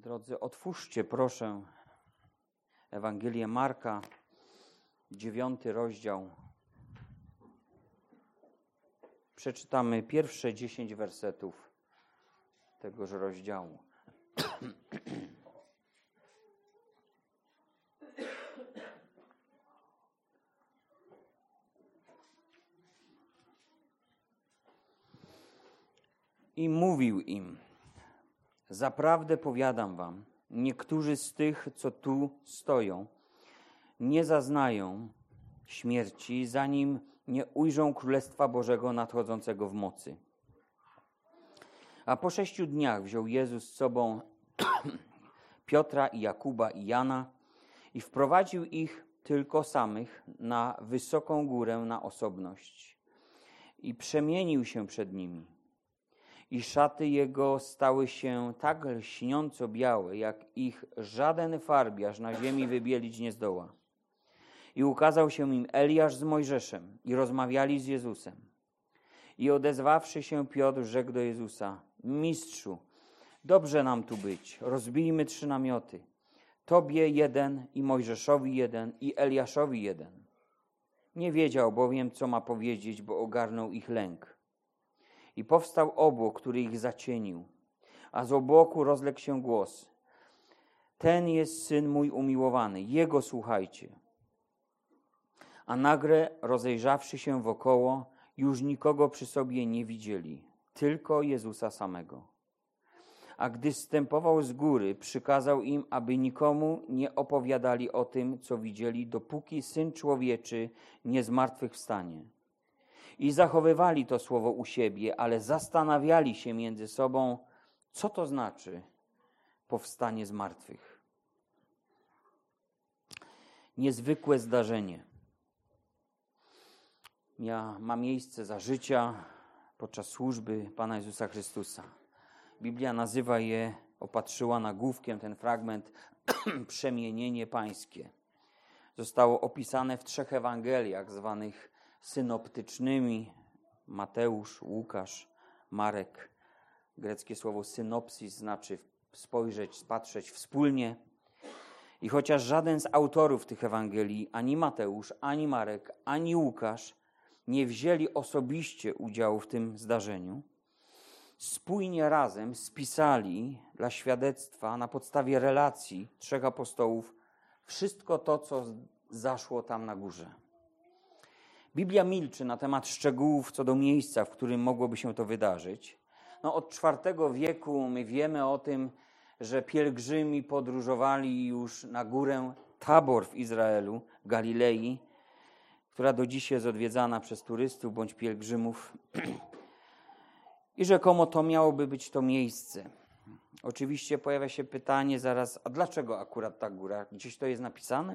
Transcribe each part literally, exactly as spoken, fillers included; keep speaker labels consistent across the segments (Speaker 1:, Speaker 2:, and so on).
Speaker 1: Drodzy, otwórzcie proszę Ewangelię Marka, dziewiąty rozdział. Przeczytamy pierwsze dziesięć wersetów tegoż rozdziału. I mówił im: zaprawdę powiadam wam, niektórzy z tych, co tu stoją, nie zaznają śmierci, zanim nie ujrzą Królestwa Bożego nadchodzącego w mocy. A po sześciu dniach wziął Jezus z sobą Piotra i Jakuba i Jana i wprowadził ich tylko samych na wysoką górę na osobność i przemienił się przed nimi. I szaty jego stały się tak lśniąco białe, jak ich żaden farbiarz na ziemi wybielić nie zdoła. I ukazał się im Eliasz z Mojżeszem i rozmawiali z Jezusem. I odezwawszy się Piotr, rzekł do Jezusa: Mistrzu, dobrze nam tu być, rozbijmy trzy namioty. Tobie jeden i Mojżeszowi jeden i Eliaszowi jeden. Nie wiedział bowiem, co ma powiedzieć, bo ogarnął ich lęk. I powstał obłok, który ich zacienił, a z obłoku rozległ się głos: ten jest Syn mój umiłowany, Jego słuchajcie. A nagle, rozejrzawszy się wokoło, już nikogo przy sobie nie widzieli, tylko Jezusa samego. A gdy zstępował z góry, przykazał im, aby nikomu nie opowiadali o tym, co widzieli, dopóki Syn Człowieczy nie zmartwychwstanie. I zachowywali to słowo u siebie, ale zastanawiali się między sobą, co to znaczy powstanie z martwych. Niezwykłe zdarzenie ja, ma miejsce za życia podczas służby Pana Jezusa Chrystusa. Biblia nazywa je, opatrzyła nagłówkiem ten fragment, przemienienie pańskie. Zostało opisane w trzech Ewangeliach zwanych synoptycznymi: Mateusz, Łukasz, Marek. Greckie słowo synopsis znaczy spojrzeć, spatrzeć wspólnie. I chociaż żaden z autorów tych Ewangelii, ani Mateusz, ani Marek, ani Łukasz, nie wzięli osobiście udziału w tym zdarzeniu, spójnie razem spisali dla świadectwa na podstawie relacji trzech apostołów wszystko to, co zaszło tam na górze. Biblia milczy na temat szczegółów co do miejsca, w którym mogłoby się to wydarzyć. No, od czwartego wieku my wiemy o tym, że pielgrzymi podróżowali już na górę Tabor w Izraelu, w Galilei, która do dziś jest odwiedzana przez turystów bądź pielgrzymów. I rzekomo to miałoby być to miejsce. Oczywiście pojawia się pytanie zaraz, a dlaczego akurat ta góra? Gdzieś to jest napisane?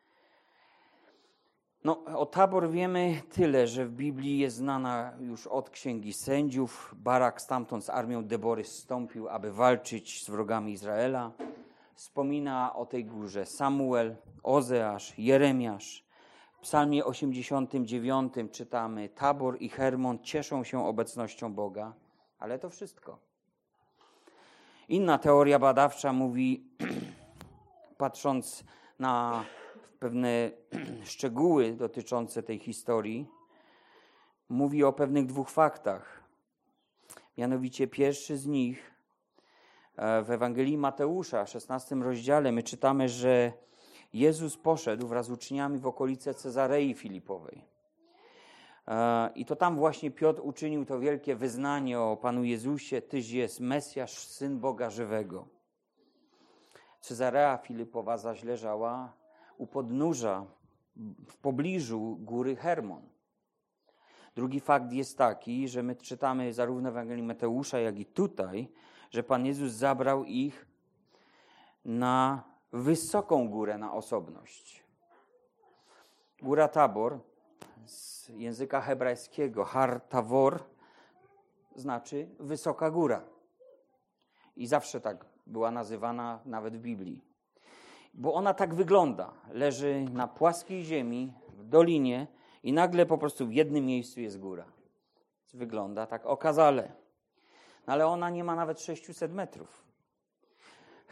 Speaker 1: No, o Tabor wiemy tyle, że w Biblii jest znana już od Księgi Sędziów. Barak stamtąd z armią Debory zstąpił, aby walczyć z wrogami Izraela. Wspomina o tej górze Samuel, Ozeasz, Jeremiasz. W Psalmie osiemdziesiątym dziewiątym czytamy: Tabor i Hermon cieszą się obecnością Boga, ale to wszystko. Inna teoria badawcza mówi, patrząc na pewne szczegóły dotyczące tej historii, mówi o pewnych dwóch faktach. Mianowicie pierwszy z nich w Ewangelii Mateusza, w szesnastym rozdziale, my czytamy, że Jezus poszedł wraz z uczniami w okolice Cezarei Filipowej. I to tam właśnie Piotr uczynił to wielkie wyznanie o Panu Jezusie: Tyś jest Mesjasz, Syn Boga żywego. Cezarea Filipowa zaś leżała u podnóża, w pobliżu góry Hermon. Drugi fakt jest taki, że my czytamy zarówno w Ewangelii Mateusza, jak i tutaj, że Pan Jezus zabrał ich na wysoką górę na osobność. Góra Tabor z języka hebrajskiego Har Tavor znaczy wysoka góra. I zawsze tak była nazywana nawet w Biblii. Bo ona tak wygląda. Leży na płaskiej ziemi, w dolinie i nagle po prostu w jednym miejscu jest góra. Wygląda tak okazale. No ale ona nie ma nawet sześciuset metrów.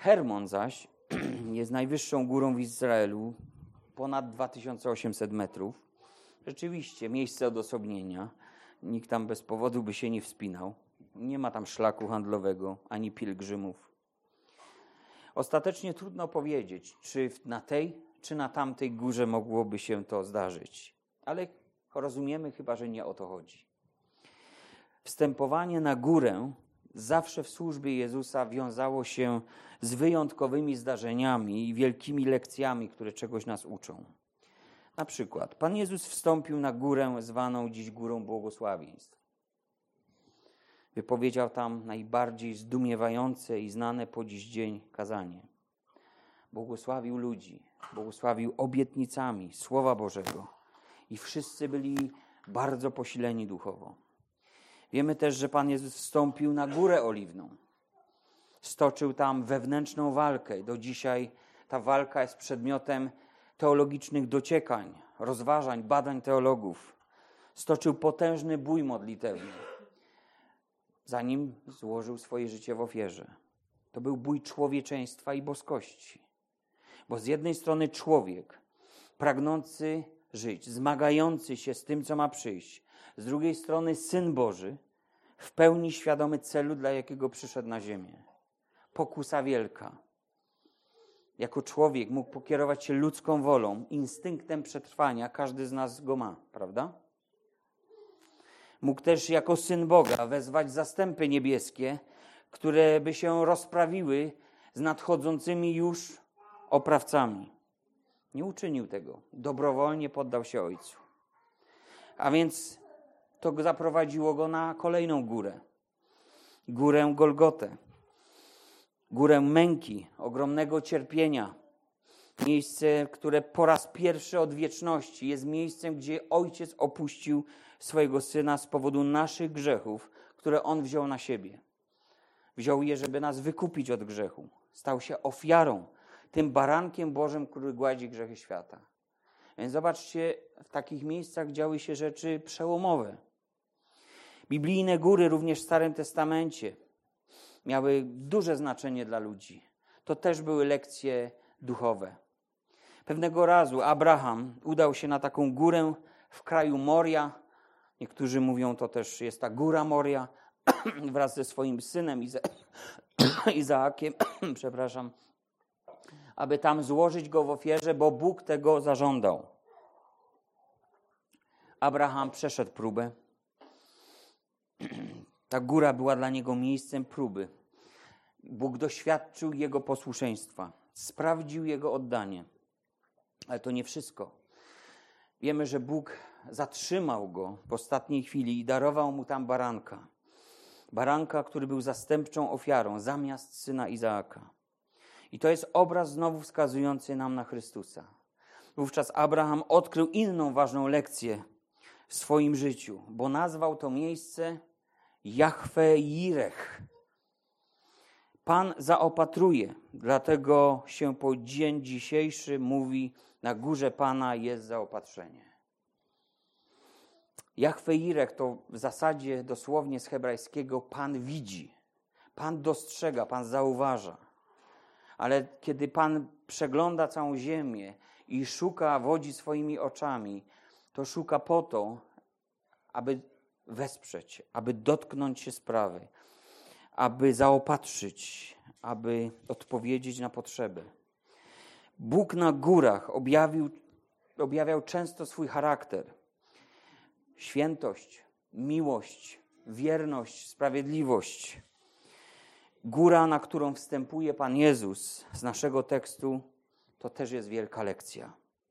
Speaker 1: Hermon zaś jest najwyższą górą w Izraelu, ponad dwa tysiące osiemset metrów. Rzeczywiście, miejsce odosobnienia. Nikt tam bez powodu by się nie wspinał. Nie ma tam szlaku handlowego, ani pielgrzymów. Ostatecznie trudno powiedzieć, czy na tej, czy na tamtej górze mogłoby się to zdarzyć. Ale rozumiemy chyba, że nie o to chodzi. Wstępowanie na górę zawsze w służbie Jezusa wiązało się z wyjątkowymi zdarzeniami i wielkimi lekcjami, które czegoś nas uczą. Na przykład Pan Jezus wstąpił na górę zwaną dziś Górą Błogosławieństw. Wypowiedział tam najbardziej zdumiewające i znane po dziś dzień kazanie. Błogosławił ludzi, błogosławił obietnicami Słowa Bożego i wszyscy byli bardzo posileni duchowo. Wiemy też, że Pan Jezus wstąpił na Górę Oliwną. Stoczył tam wewnętrzną walkę. Do dzisiaj ta walka jest przedmiotem teologicznych dociekań, rozważań, badań teologów. Stoczył potężny bój modlitewny, zanim złożył swoje życie w ofierze. To był bój człowieczeństwa i boskości. Bo z jednej strony człowiek pragnący żyć, zmagający się z tym, co ma przyjść. Z drugiej strony Syn Boży, w pełni świadomy celu, dla jakiego przyszedł na ziemię. Pokusa wielka. Jako człowiek mógł pokierować się ludzką wolą, instynktem przetrwania. Każdy z nas go ma, prawda? Mógł też jako Syn Boga wezwać zastępy niebieskie, które by się rozprawiły z nadchodzącymi już oprawcami. Nie uczynił tego. Dobrowolnie poddał się Ojcu. A więc to zaprowadziło go na kolejną górę. Górę Golgotę. Górę męki, ogromnego cierpienia. Miejsce, które po raz pierwszy od wieczności jest miejscem, gdzie Ojciec opuścił swojego Syna z powodu naszych grzechów, które On wziął na siebie. Wziął je, żeby nas wykupić od grzechu. Stał się ofiarą, tym barankiem Bożym, który gładzi grzechy świata. Więc zobaczcie, w takich miejscach działy się rzeczy przełomowe. Biblijne góry również w Starym Testamencie miały duże znaczenie dla ludzi. To też były lekcje duchowe. Pewnego razu Abraham udał się na taką górę w kraju Moria. Niektórzy mówią, to też jest ta góra Moria, wraz ze swoim synem Iza- Izaakiem, przepraszam, aby tam złożyć go w ofierze, bo Bóg tego zażądał. Abraham przeszedł próbę. Ta góra była dla niego miejscem próby. Bóg doświadczył jego posłuszeństwa, sprawdził jego oddanie. Ale to nie wszystko. Wiemy, że Bóg zatrzymał go w ostatniej chwili i darował mu tam baranka. Baranka, który był zastępczą ofiarą zamiast syna Izaaka. I to jest obraz znowu wskazujący nam na Chrystusa. Wówczas Abraham odkrył inną ważną lekcję w swoim życiu, bo nazwał to miejsce Jahwe Jirech. Pan zaopatruje, dlatego się po dzień dzisiejszy mówi, na górze Pana jest zaopatrzenie. Jahwe Jirech to w zasadzie dosłownie z hebrajskiego Pan widzi, Pan dostrzega, Pan zauważa. Ale kiedy Pan przegląda całą ziemię i szuka, wodzi swoimi oczami, to szuka po to, aby wesprzeć, aby dotknąć się sprawy, aby zaopatrzyć, aby odpowiedzieć na potrzeby. Bóg na górach objawił, objawiał często swój charakter. Świętość, miłość, wierność, sprawiedliwość. Góra, na którą wstępuje Pan Jezus z naszego tekstu, to też jest wielka lekcja.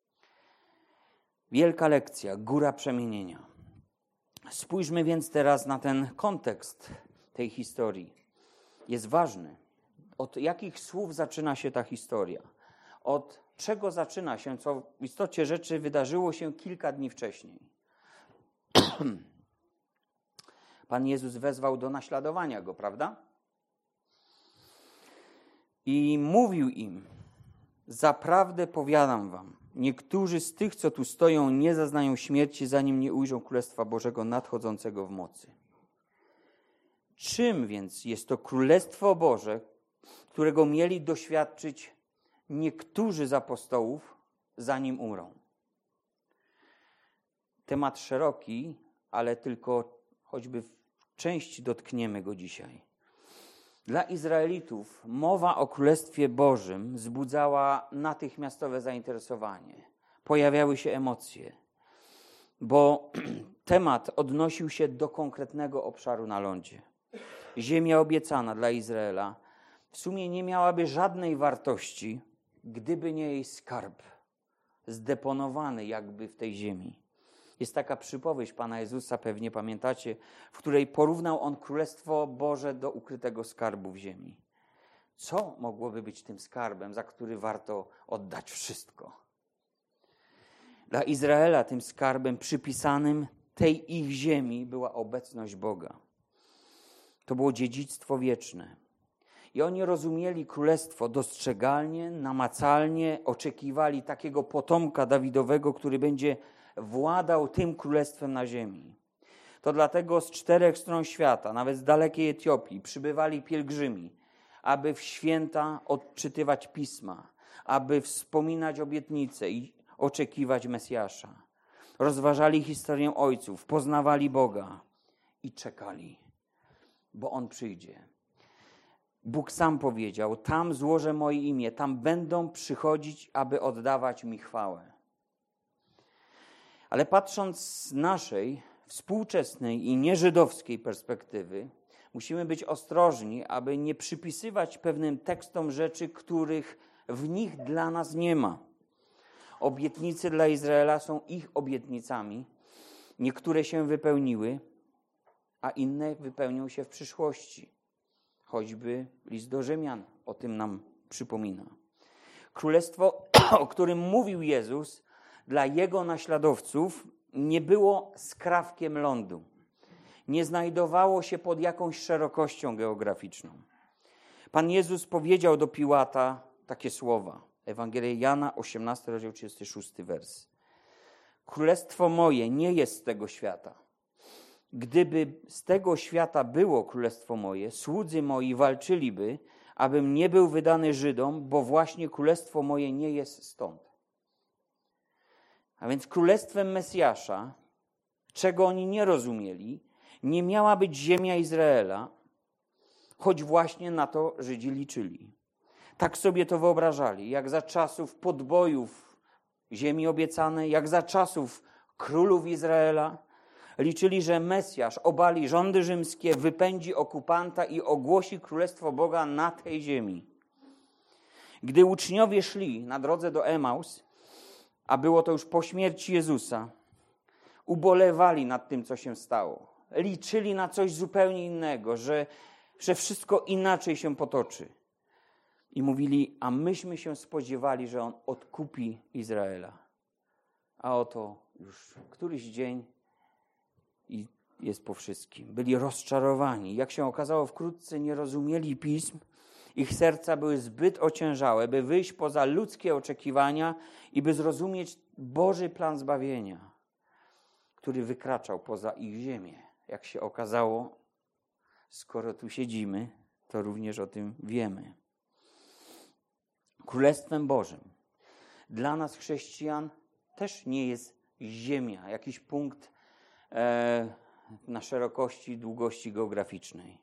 Speaker 1: Wielka lekcja, góra przemienienia. Spójrzmy więc teraz na ten kontekst tej historii. Jest ważny. Od jakich słów zaczyna się ta historia? Od czego zaczyna się, co w istocie rzeczy wydarzyło się kilka dni wcześniej. Pan Jezus wezwał do naśladowania Go, prawda? I mówił im, zaprawdę powiadam wam, niektórzy z tych, co tu stoją, nie zaznają śmierci, zanim nie ujrzą Królestwa Bożego nadchodzącego w mocy. Czym więc jest to Królestwo Boże, którego mieli doświadczyć niektórzy z apostołów, zanim umrą. Temat szeroki, ale tylko choćby w części dotkniemy go dzisiaj. Dla Izraelitów mowa o Królestwie Bożym wzbudzała natychmiastowe zainteresowanie. Pojawiały się emocje, bo temat odnosił się do konkretnego obszaru na lądzie. Ziemia obiecana dla Izraela w sumie nie miałaby żadnej wartości, gdyby nie jej skarb, zdeponowany jakby w tej ziemi. Jest taka przypowieść Pana Jezusa, pewnie pamiętacie, w której porównał On Królestwo Boże do ukrytego skarbu w ziemi. Co mogłoby być tym skarbem, za który warto oddać wszystko? Dla Izraela tym skarbem przypisanym tej ich ziemi była obecność Boga. To było dziedzictwo wieczne. I oni rozumieli królestwo dostrzegalnie, namacalnie, oczekiwali takiego potomka Dawidowego, który będzie władał tym królestwem na ziemi. To dlatego z czterech stron świata, nawet z dalekiej Etiopii, przybywali pielgrzymi, aby w święta odczytywać pisma, aby wspominać obietnice i oczekiwać Mesjasza. Rozważali historię ojców, poznawali Boga i czekali, bo On przyjdzie. Bóg sam powiedział, tam złożę moje imię, tam będą przychodzić, aby oddawać mi chwałę. Ale patrząc z naszej współczesnej i nieżydowskiej perspektywy, musimy być ostrożni, aby nie przypisywać pewnym tekstom rzeczy, których w nich dla nas nie ma. Obietnice dla Izraela są ich obietnicami. Niektóre się wypełniły, a inne wypełnią się w przyszłości. Choćby list do Rzymian o tym nam przypomina. Królestwo, o którym mówił Jezus, dla Jego naśladowców nie było skrawkiem lądu. Nie znajdowało się pod jakąś szerokością geograficzną. Pan Jezus powiedział do Piłata takie słowa. Ewangelia Jana, osiemnasty rozdział, trzydziesty szósty wers. Królestwo moje nie jest z tego świata. Gdyby z tego świata było królestwo moje, słudzy moi walczyliby, abym nie był wydany Żydom, bo właśnie królestwo moje nie jest stąd. A więc królestwem Mesjasza, czego oni nie rozumieli, nie miała być ziemia Izraela, choć właśnie na to Żydzi liczyli. Tak sobie to wyobrażali, jak za czasów podbojów ziemi obiecanej, jak za czasów królów Izraela. Liczyli, że Mesjasz obali rządy rzymskie, wypędzi okupanta i ogłosi królestwo Boga na tej ziemi. Gdy uczniowie szli na drodze do Emaus, a było to już po śmierci Jezusa, ubolewali nad tym, co się stało. Liczyli na coś zupełnie innego, że, że wszystko inaczej się potoczy. I mówili, a myśmy się spodziewali, że On odkupi Izraela. A oto już któryś dzień i jest po wszystkim. Byli rozczarowani. Jak się okazało, wkrótce nie rozumieli pism. Ich serca były zbyt ociężałe, by wyjść poza ludzkie oczekiwania i by zrozumieć Boży plan zbawienia, który wykraczał poza ich ziemię. Jak się okazało, skoro tu siedzimy, to również o tym wiemy. Królestwem Bożym dla nas chrześcijan też nie jest ziemia, jakiś punkt e, na szerokości, długości geograficznej.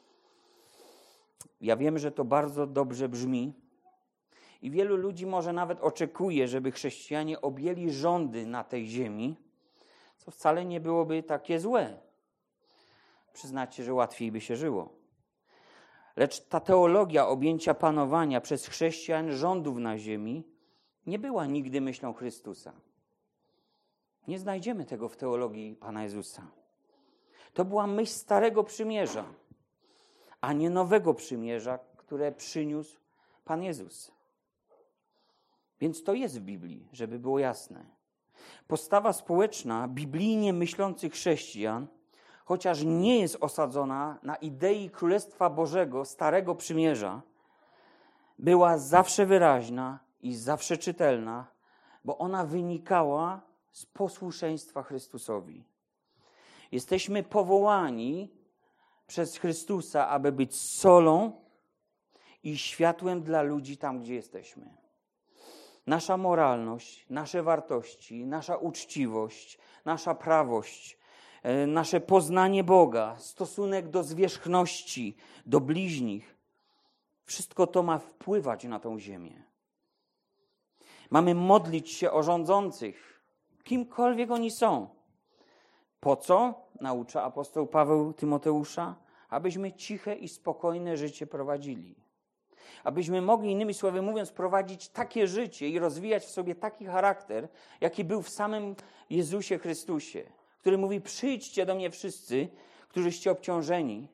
Speaker 1: Ja wiem, że to bardzo dobrze brzmi i wielu ludzi może nawet oczekuje, żeby chrześcijanie objęli rządy na tej ziemi, co wcale nie byłoby takie złe. Przyznacie, że łatwiej by się żyło. Lecz ta teologia objęcia panowania przez chrześcijan rządów na ziemi nie była nigdy myślą Chrystusa. Nie znajdziemy tego w teologii Pana Jezusa. To była myśl Starego Przymierza, a nie Nowego Przymierza, które przyniósł Pan Jezus. Więc to jest w Biblii, żeby było jasne. Postawa społeczna biblijnie myślących chrześcijan, chociaż nie jest osadzona na idei Królestwa Bożego, Starego Przymierza, była zawsze wyraźna i zawsze czytelna, bo ona wynikała z posłuszeństwa Chrystusowi. Jesteśmy powołani przez Chrystusa, aby być solą i światłem dla ludzi tam, gdzie jesteśmy. Nasza moralność, nasze wartości, nasza uczciwość, nasza prawość, nasze poznanie Boga, stosunek do zwierzchności, do bliźnich, wszystko to ma wpływać na tą ziemię. Mamy modlić się o rządzących, kimkolwiek oni są. Po co? Naucza apostoł Paweł Tymoteusza, abyśmy ciche i spokojne życie prowadzili. Abyśmy mogli, innymi słowy mówiąc, prowadzić takie życie i rozwijać w sobie taki charakter, jaki był w samym Jezusie Chrystusie, który mówi: przyjdźcie do mnie wszyscy, którzyście obciążeni,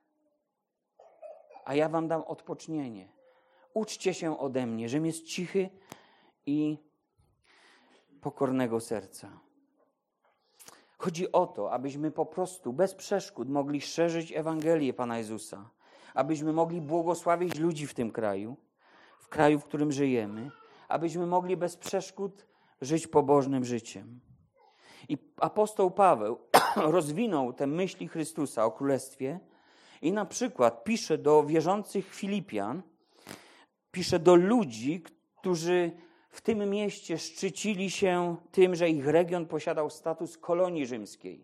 Speaker 1: a ja wam dam odpocznienie. Uczcie się ode mnie, żem jest cichy i pokornego serca. Chodzi o to, abyśmy po prostu bez przeszkód mogli szerzyć Ewangelię Pana Jezusa, abyśmy mogli błogosławić ludzi w tym kraju, w kraju, w którym żyjemy, abyśmy mogli bez przeszkód żyć pobożnym życiem. I apostoł Paweł rozwinął te myśli Chrystusa o Królestwie i na przykład pisze do wierzących Filipian, pisze do ludzi, którzy w tym mieście szczycili się tym, że ich region posiadał status kolonii rzymskiej,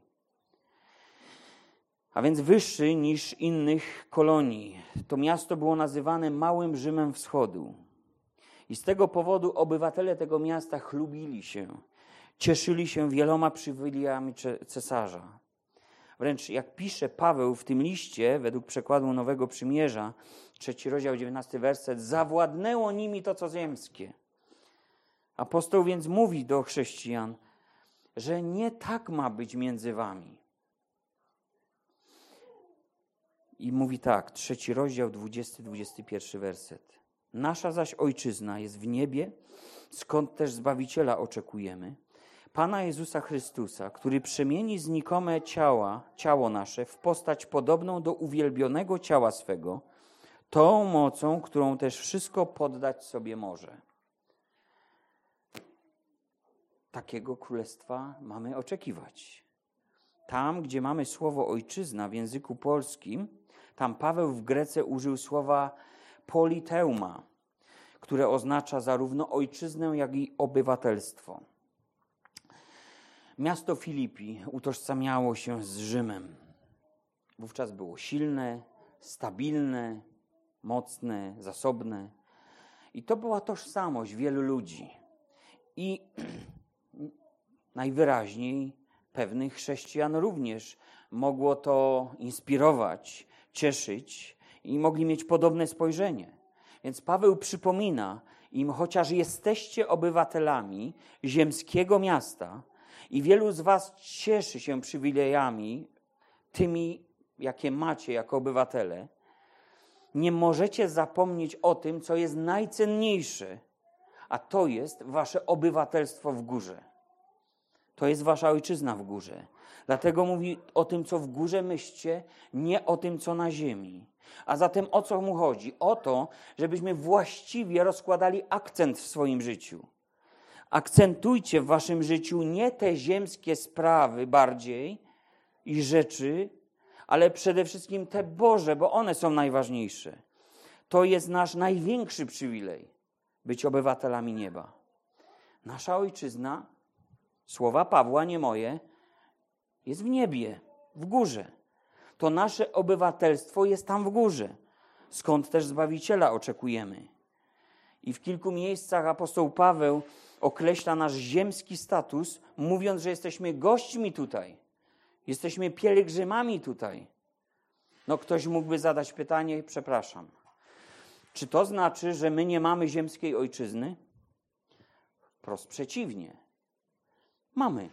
Speaker 1: a więc wyższy niż innych kolonii. To miasto było nazywane Małym Rzymem Wschodu. I z tego powodu obywatele tego miasta chlubili się, cieszyli się wieloma przywilejami cesarza. Wręcz jak pisze Paweł w tym liście, według przekładu Nowego Przymierza, trzeci rozdział, dziewiętnasty werset, zawładnęło nimi to, co ziemskie. Apostoł więc mówi do chrześcijan, że nie tak ma być między wami. I mówi tak, trzeci rozdział, dwudziesty, dwudziesty pierwszy werset. Nasza zaś ojczyzna jest w niebie, skąd też Zbawiciela oczekujemy, Pana Jezusa Chrystusa, który przemieni znikome ciała, ciało nasze w postać podobną do uwielbionego ciała swego, tą mocą, którą też wszystko poddać sobie może. Takiego królestwa mamy oczekiwać. Tam, gdzie mamy słowo ojczyzna w języku polskim, tam Paweł w Grece użył słowa politeuma, które oznacza zarówno ojczyznę, jak i obywatelstwo. Miasto Filipi utożsamiało się z Rzymem. Wówczas było silne, stabilne, mocne, zasobne. I to była tożsamość wielu ludzi. I najwyraźniej pewnych chrześcijan również mogło to inspirować, cieszyć i mogli mieć podobne spojrzenie. Więc Paweł przypomina im, chociaż jesteście obywatelami ziemskiego miasta i wielu z was cieszy się przywilejami, tymi, jakie macie jako obywatele, nie możecie zapomnieć o tym, co jest najcenniejsze, a to jest wasze obywatelstwo w górze. To jest wasza ojczyzna w górze. Dlatego mówi o tym, co w górze myślcie, nie o tym, co na ziemi. A zatem o co mu chodzi? O to, żebyśmy właściwie rozkładali akcent w swoim życiu. Akcentujcie w waszym życiu nie te ziemskie sprawy bardziej i rzeczy, ale przede wszystkim te Boże, bo one są najważniejsze. To jest nasz największy przywilej, być obywatelami nieba. Nasza ojczyzna, słowa Pawła, nie moje, jest w niebie, w górze. To nasze obywatelstwo jest tam w górze, skąd też Zbawiciela oczekujemy. I w kilku miejscach apostoł Paweł określa nasz ziemski status, mówiąc, że jesteśmy gośćmi tutaj. Jesteśmy pielgrzymami tutaj. No ktoś mógłby zadać pytanie, przepraszam, czy to znaczy, że my nie mamy ziemskiej ojczyzny? Wprost przeciwnie. Mamy.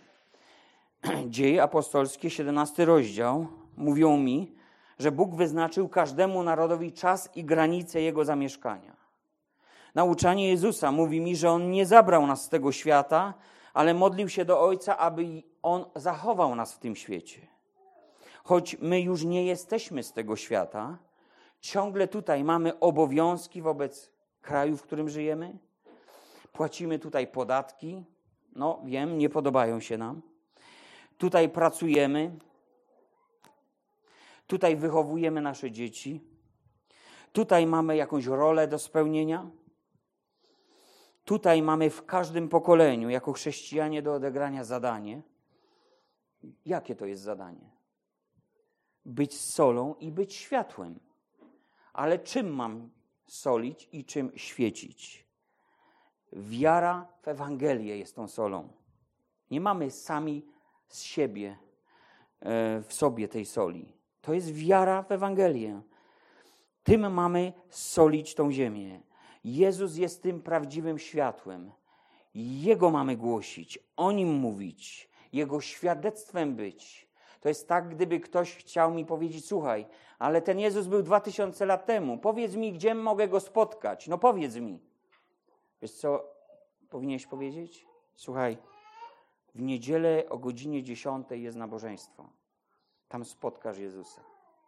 Speaker 1: Dzieje apostolskie, siedemnasty rozdział, mówią mi, że Bóg wyznaczył każdemu narodowi czas i granice jego zamieszkania. Nauczanie Jezusa mówi mi, że On nie zabrał nas z tego świata, ale modlił się do Ojca, aby On zachował nas w tym świecie. Choć my już nie jesteśmy z tego świata, ciągle tutaj mamy obowiązki wobec kraju, w którym żyjemy. Płacimy tutaj podatki. No wiem, nie podobają się nam. Tutaj pracujemy. Tutaj wychowujemy nasze dzieci. Tutaj mamy jakąś rolę do spełnienia. Tutaj mamy w każdym pokoleniu, jako chrześcijanie, do odegrania zadanie. Jakie to jest zadanie? Być solą i być światłem. Ale czym mam solić i czym świecić? Wiara w Ewangelię jest tą solą. Nie mamy sami z siebie, w sobie tej soli. To jest wiara w Ewangelię. Tym mamy solić tą ziemię. Jezus jest tym prawdziwym światłem. Jego mamy głosić, o Nim mówić, Jego świadectwem być. To jest tak, gdyby ktoś chciał mi powiedzieć, słuchaj, ale ten Jezus był dwa tysiące lat temu. Powiedz mi, gdzie mogę Go spotkać. No powiedz mi. Wiesz co powinieneś powiedzieć? Słuchaj, w niedzielę o godzinie dziesiątej jest nabożeństwo. Tam spotkasz Jezusa.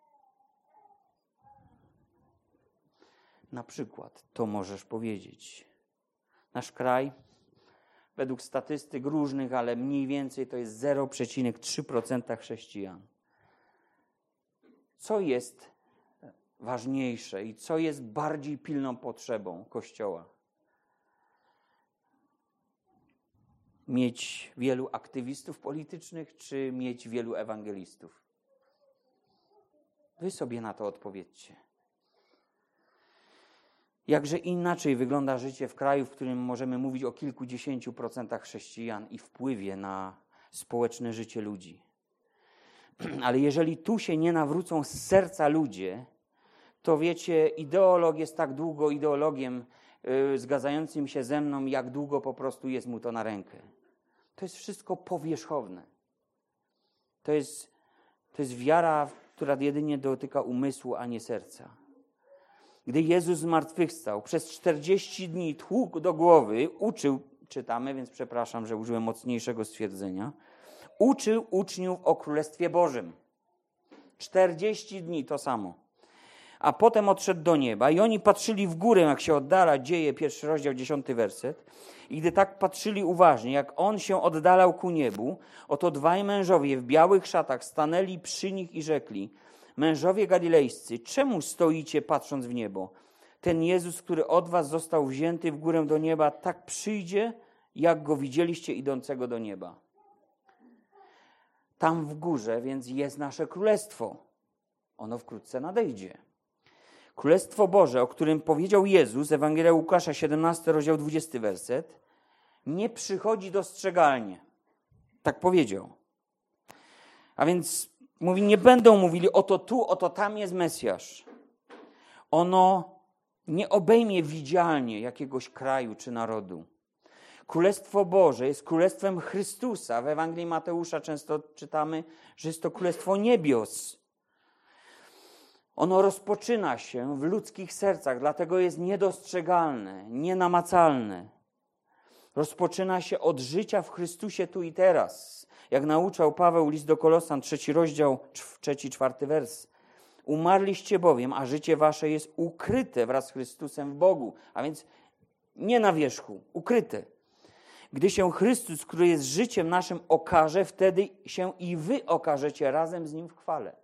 Speaker 1: Na przykład to możesz powiedzieć. Nasz kraj, według statystyk różnych, ale mniej więcej to jest zero przecinek trzy procent chrześcijan. Co jest ważniejsze i co jest bardziej pilną potrzebą Kościoła? Mieć wielu aktywistów politycznych, czy mieć wielu ewangelistów? Wy sobie na to odpowiedzcie. Jakże inaczej wygląda życie w kraju, w którym możemy mówić o kilkudziesięciu procentach chrześcijan i wpływie na społeczne życie ludzi. Ale jeżeli tu się nie nawrócą z serca ludzie, to wiecie, ideolog jest tak długo ideologiem yy, zgadzającym się ze mną, jak długo po prostu jest mu to na rękę. To jest wszystko powierzchowne. To jest, to jest wiara, która jedynie dotyka umysłu, a nie serca. Gdy Jezus zmartwychwstał, przez czterdzieści dni tłukł do głowy, uczył, czytamy, więc przepraszam, że użyłem mocniejszego stwierdzenia, uczył uczniów o Królestwie Bożym. czterdzieści dni to samo. A potem odszedł do nieba i oni patrzyli w górę, jak się oddala, Dzieje, pierwszy rozdział, dziesiąty werset. I gdy tak patrzyli uważnie, jak on się oddalał ku niebu, oto dwaj mężowie w białych szatach stanęli przy nich i rzekli: mężowie galilejscy, czemu stoicie patrząc w niebo? Ten Jezus, który od was został wzięty w górę do nieba, tak przyjdzie, jak go widzieliście idącego do nieba. Tam w górze więc jest nasze królestwo. Ono wkrótce nadejdzie. Królestwo Boże, o którym powiedział Jezus, Ewangelia Łukasza, siedemnasty rozdział, dwudziesty werset, nie przychodzi dostrzegalnie. Tak powiedział. A więc mówi, nie będą mówili, oto tu, oto tam jest Mesjasz. Ono nie obejmie widzialnie jakiegoś kraju czy narodu. Królestwo Boże jest królestwem Chrystusa. W Ewangelii Mateusza często czytamy, że jest to królestwo niebios. Ono rozpoczyna się w ludzkich sercach, dlatego jest niedostrzegalne, nienamacalne. Rozpoczyna się od życia w Chrystusie tu i teraz. Jak nauczał Paweł, list do Kolosan, trzeci rozdział, trzeci, czwarty wers. Umarliście bowiem, a życie wasze jest ukryte wraz z Chrystusem w Bogu. A więc nie na wierzchu, ukryte. Gdy się Chrystus, który jest życiem naszym, okaże, wtedy się i wy okażecie razem z Nim w chwale.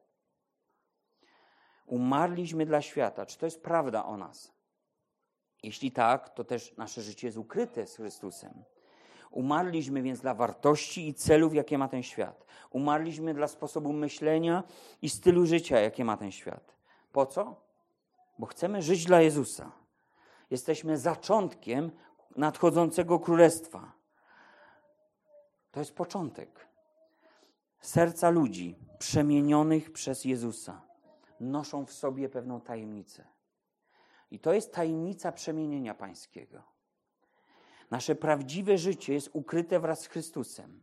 Speaker 1: Umarliśmy dla świata. Czy to jest prawda o nas? Jeśli tak, to też nasze życie jest ukryte z Chrystusem. Umarliśmy więc dla wartości i celów, jakie ma ten świat. Umarliśmy dla sposobu myślenia i stylu życia, jakie ma ten świat. Po co? Bo chcemy żyć dla Jezusa. Jesteśmy zaczątkiem nadchodzącego królestwa. To jest początek. Serca ludzi przemienionych przez Jezusa noszą w sobie pewną tajemnicę. I to jest tajemnica przemienienia pańskiego. Nasze prawdziwe życie jest ukryte wraz z Chrystusem.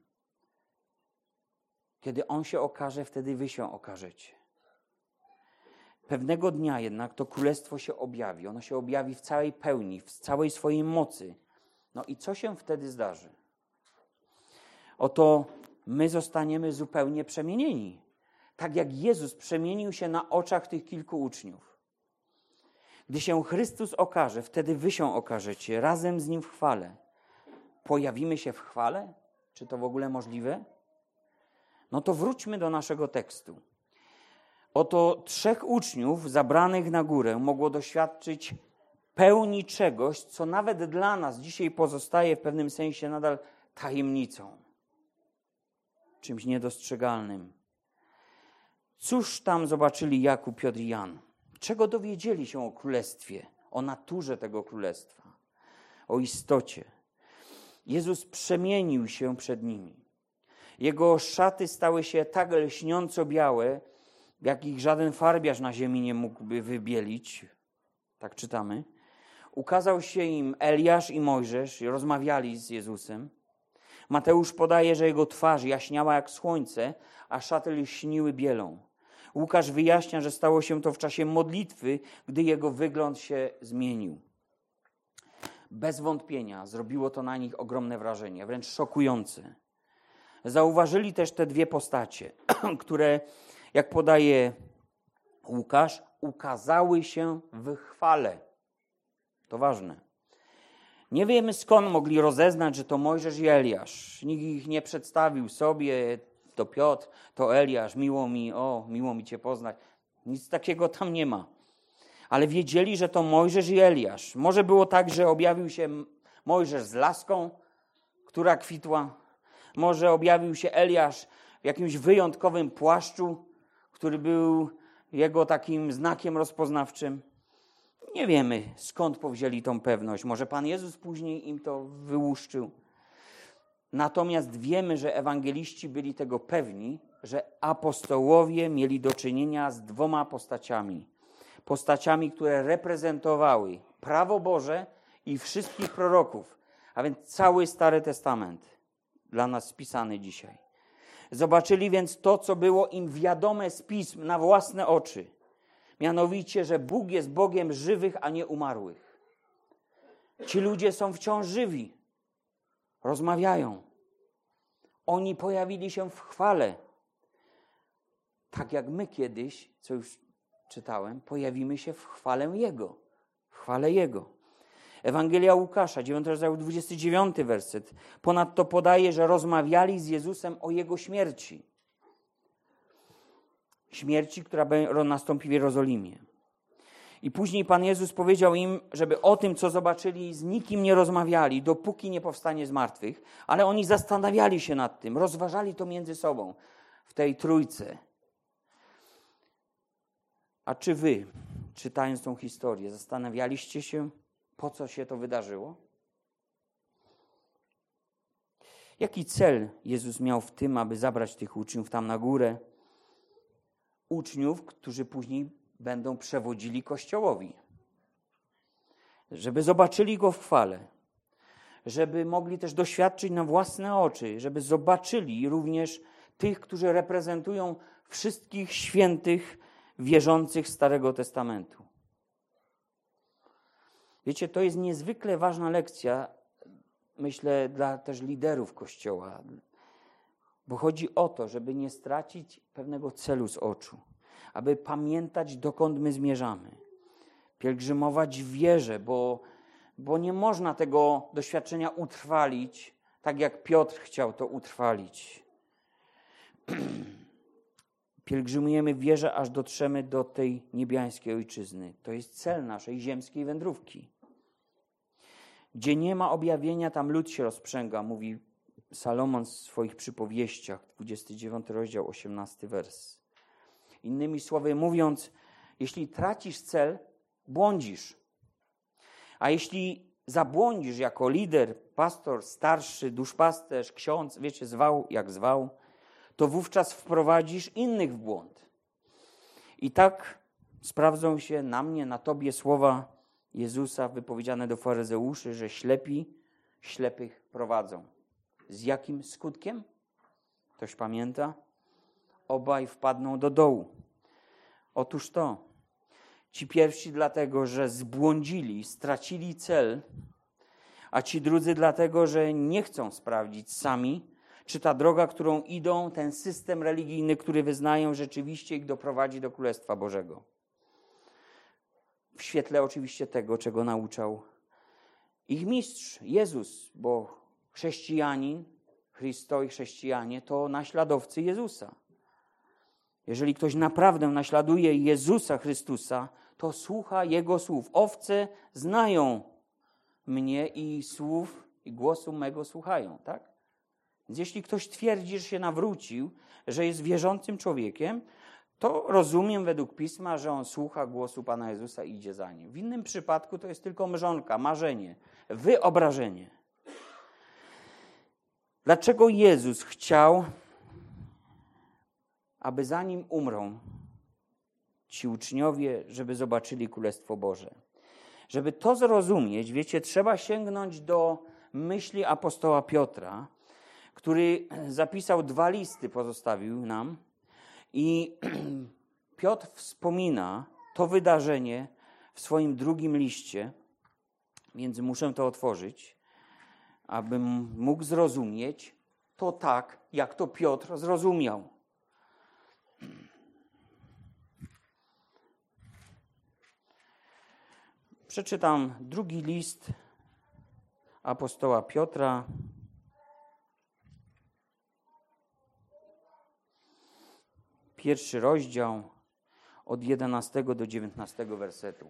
Speaker 1: Kiedy On się okaże, wtedy wy się okażecie. Pewnego dnia jednak to królestwo się objawi. Ono się objawi w całej pełni, w całej swojej mocy. No i co się wtedy zdarzy? Oto my zostaniemy zupełnie przemienieni. Tak jak Jezus przemienił się na oczach tych kilku uczniów. Gdy się Chrystus okaże, wtedy wy się okażecie razem z Nim w chwale. Pojawimy się w chwale? Czy to w ogóle możliwe? No to wróćmy do naszego tekstu. Oto trzech uczniów zabranych na górę mogło doświadczyć pełni czegoś, co nawet dla nas dzisiaj pozostaje w pewnym sensie nadal tajemnicą. Czymś niedostrzegalnym. Cóż tam zobaczyli Jakub, Piotr i Jan? Czego dowiedzieli się o królestwie, o naturze tego królestwa, o istocie? Jezus przemienił się przed nimi. Jego szaty stały się tak lśniąco białe, jakich żaden farbiarz na ziemi nie mógłby wybielić. Tak czytamy. Ukazał się im Eliasz i Mojżesz i rozmawiali z Jezusem. Mateusz podaje, że jego twarz jaśniała jak słońce, a szaty lśniły bielą. Łukasz wyjaśnia, że stało się to w czasie modlitwy, gdy jego wygląd się zmienił. Bez wątpienia zrobiło to na nich ogromne wrażenie, wręcz szokujące. Zauważyli też te dwie postacie, które, jak podaje Łukasz, ukazały się w chwale. To ważne. Nie wiemy, skąd mogli rozeznać, że to Mojżesz i Eliasz. Nikt ich nie przedstawił sobie, to Piotr, to Eliasz, miło mi, o, miło mi Cię poznać. Nic takiego tam nie ma. Ale wiedzieli, że to Mojżesz i Eliasz. Może było tak, że objawił się Mojżesz z laską, która kwitła. Może objawił się Eliasz w jakimś wyjątkowym płaszczu, który był jego takim znakiem rozpoznawczym. Nie wiemy, skąd powzięli tą pewność. Może Pan Jezus później im to wyłuszczył. Natomiast wiemy, że ewangeliści byli tego pewni, że apostołowie mieli do czynienia z dwoma postaciami. Postaciami, które reprezentowały prawo Boże i wszystkich proroków, a więc cały Stary Testament dla nas spisany dzisiaj. Zobaczyli więc to, co było im wiadome z Pism na własne oczy. Mianowicie, że Bóg jest Bogiem żywych, a nie umarłych. Ci ludzie są wciąż żywi. Rozmawiają. Oni pojawili się w chwale. Tak jak my kiedyś, co już czytałem, pojawimy się w chwale Jego. W chwale Jego. Ewangelia Łukasza, dziewiąty rozdział, dwudziesty dziewiąty werset. Ponadto podaje, że rozmawiali z Jezusem o Jego śmierci. Śmierci, która nastąpi w Jerozolimie. I później Pan Jezus powiedział im, żeby o tym, co zobaczyli, z nikim nie rozmawiali, dopóki nie powstanie z martwych, ale oni zastanawiali się nad tym, rozważali to między sobą w tej trójce. A czy wy, czytając tą historię, zastanawialiście się, po co się to wydarzyło? Jaki cel Jezus miał w tym, aby zabrać tych uczniów tam na górę? Uczniów, którzy później będą przewodzili Kościołowi. Żeby zobaczyli Go w chwale. Żeby mogli też doświadczyć na własne oczy. Żeby zobaczyli również tych, którzy reprezentują wszystkich świętych wierzących Starego Testamentu. Wiecie, to jest niezwykle ważna lekcja, myślę, dla też liderów Kościoła. Bo chodzi o to, żeby nie stracić pewnego celu z oczu. Aby pamiętać, dokąd my zmierzamy. Pielgrzymować w wierze, bo, bo nie można tego doświadczenia utrwalić, tak jak Piotr chciał to utrwalić. Pielgrzymujemy w wierze, aż dotrzemy do tej niebiańskiej ojczyzny. To jest cel naszej ziemskiej wędrówki. Gdzie nie ma objawienia, tam lud się rozprzęga, mówi Salomon w swoich przypowieściach, dwudziesty dziewiąty rozdział, osiemnasty wers. Innymi słowy mówiąc, jeśli tracisz cel, błądzisz. A jeśli zabłądzisz jako lider, pastor, starszy, duszpasterz, ksiądz, wiecie, zwał jak zwał, to wówczas wprowadzisz innych w błąd. I tak sprawdzą się na mnie, na tobie słowa Jezusa wypowiedziane do faryzeuszy, że ślepi ślepych prowadzą. Z jakim skutkiem? Ktoś pamięta? Obaj wpadną do dołu. Otóż to, ci pierwsi dlatego, że zbłądzili, stracili cel, a ci drudzy dlatego, że nie chcą sprawdzić sami, czy ta droga, którą idą, ten system religijny, który wyznają, rzeczywiście ich doprowadzi do Królestwa Bożego. W świetle oczywiście tego, czego nauczał ich mistrz, Jezus, bo chrześcijanin, Chrysto i chrześcijanie to naśladowcy Jezusa. Jeżeli ktoś naprawdę naśladuje Jezusa Chrystusa, to słucha Jego słów. Owce znają mnie i słów i głosu mego słuchają, tak? Więc jeśli ktoś twierdzi, że się nawrócił, że jest wierzącym człowiekiem, to rozumiem według Pisma, że on słucha głosu Pana Jezusa i idzie za nim. W innym przypadku to jest tylko mrzonka, marzenie, wyobrażenie. Dlaczego Jezus chciał, aby zanim umrą ci uczniowie, żeby zobaczyli Królestwo Boże? Żeby to zrozumieć, wiecie, trzeba sięgnąć do myśli apostoła Piotra, który zapisał dwa listy, pozostawił nam. I Piotr wspomina to wydarzenie w swoim drugim liście, więc muszę to otworzyć, abym mógł zrozumieć to tak, jak to Piotr zrozumiał. Przeczytam drugi list apostoła Piotra. Pierwszy rozdział od jedenastego do dziewiętnastego wersetu.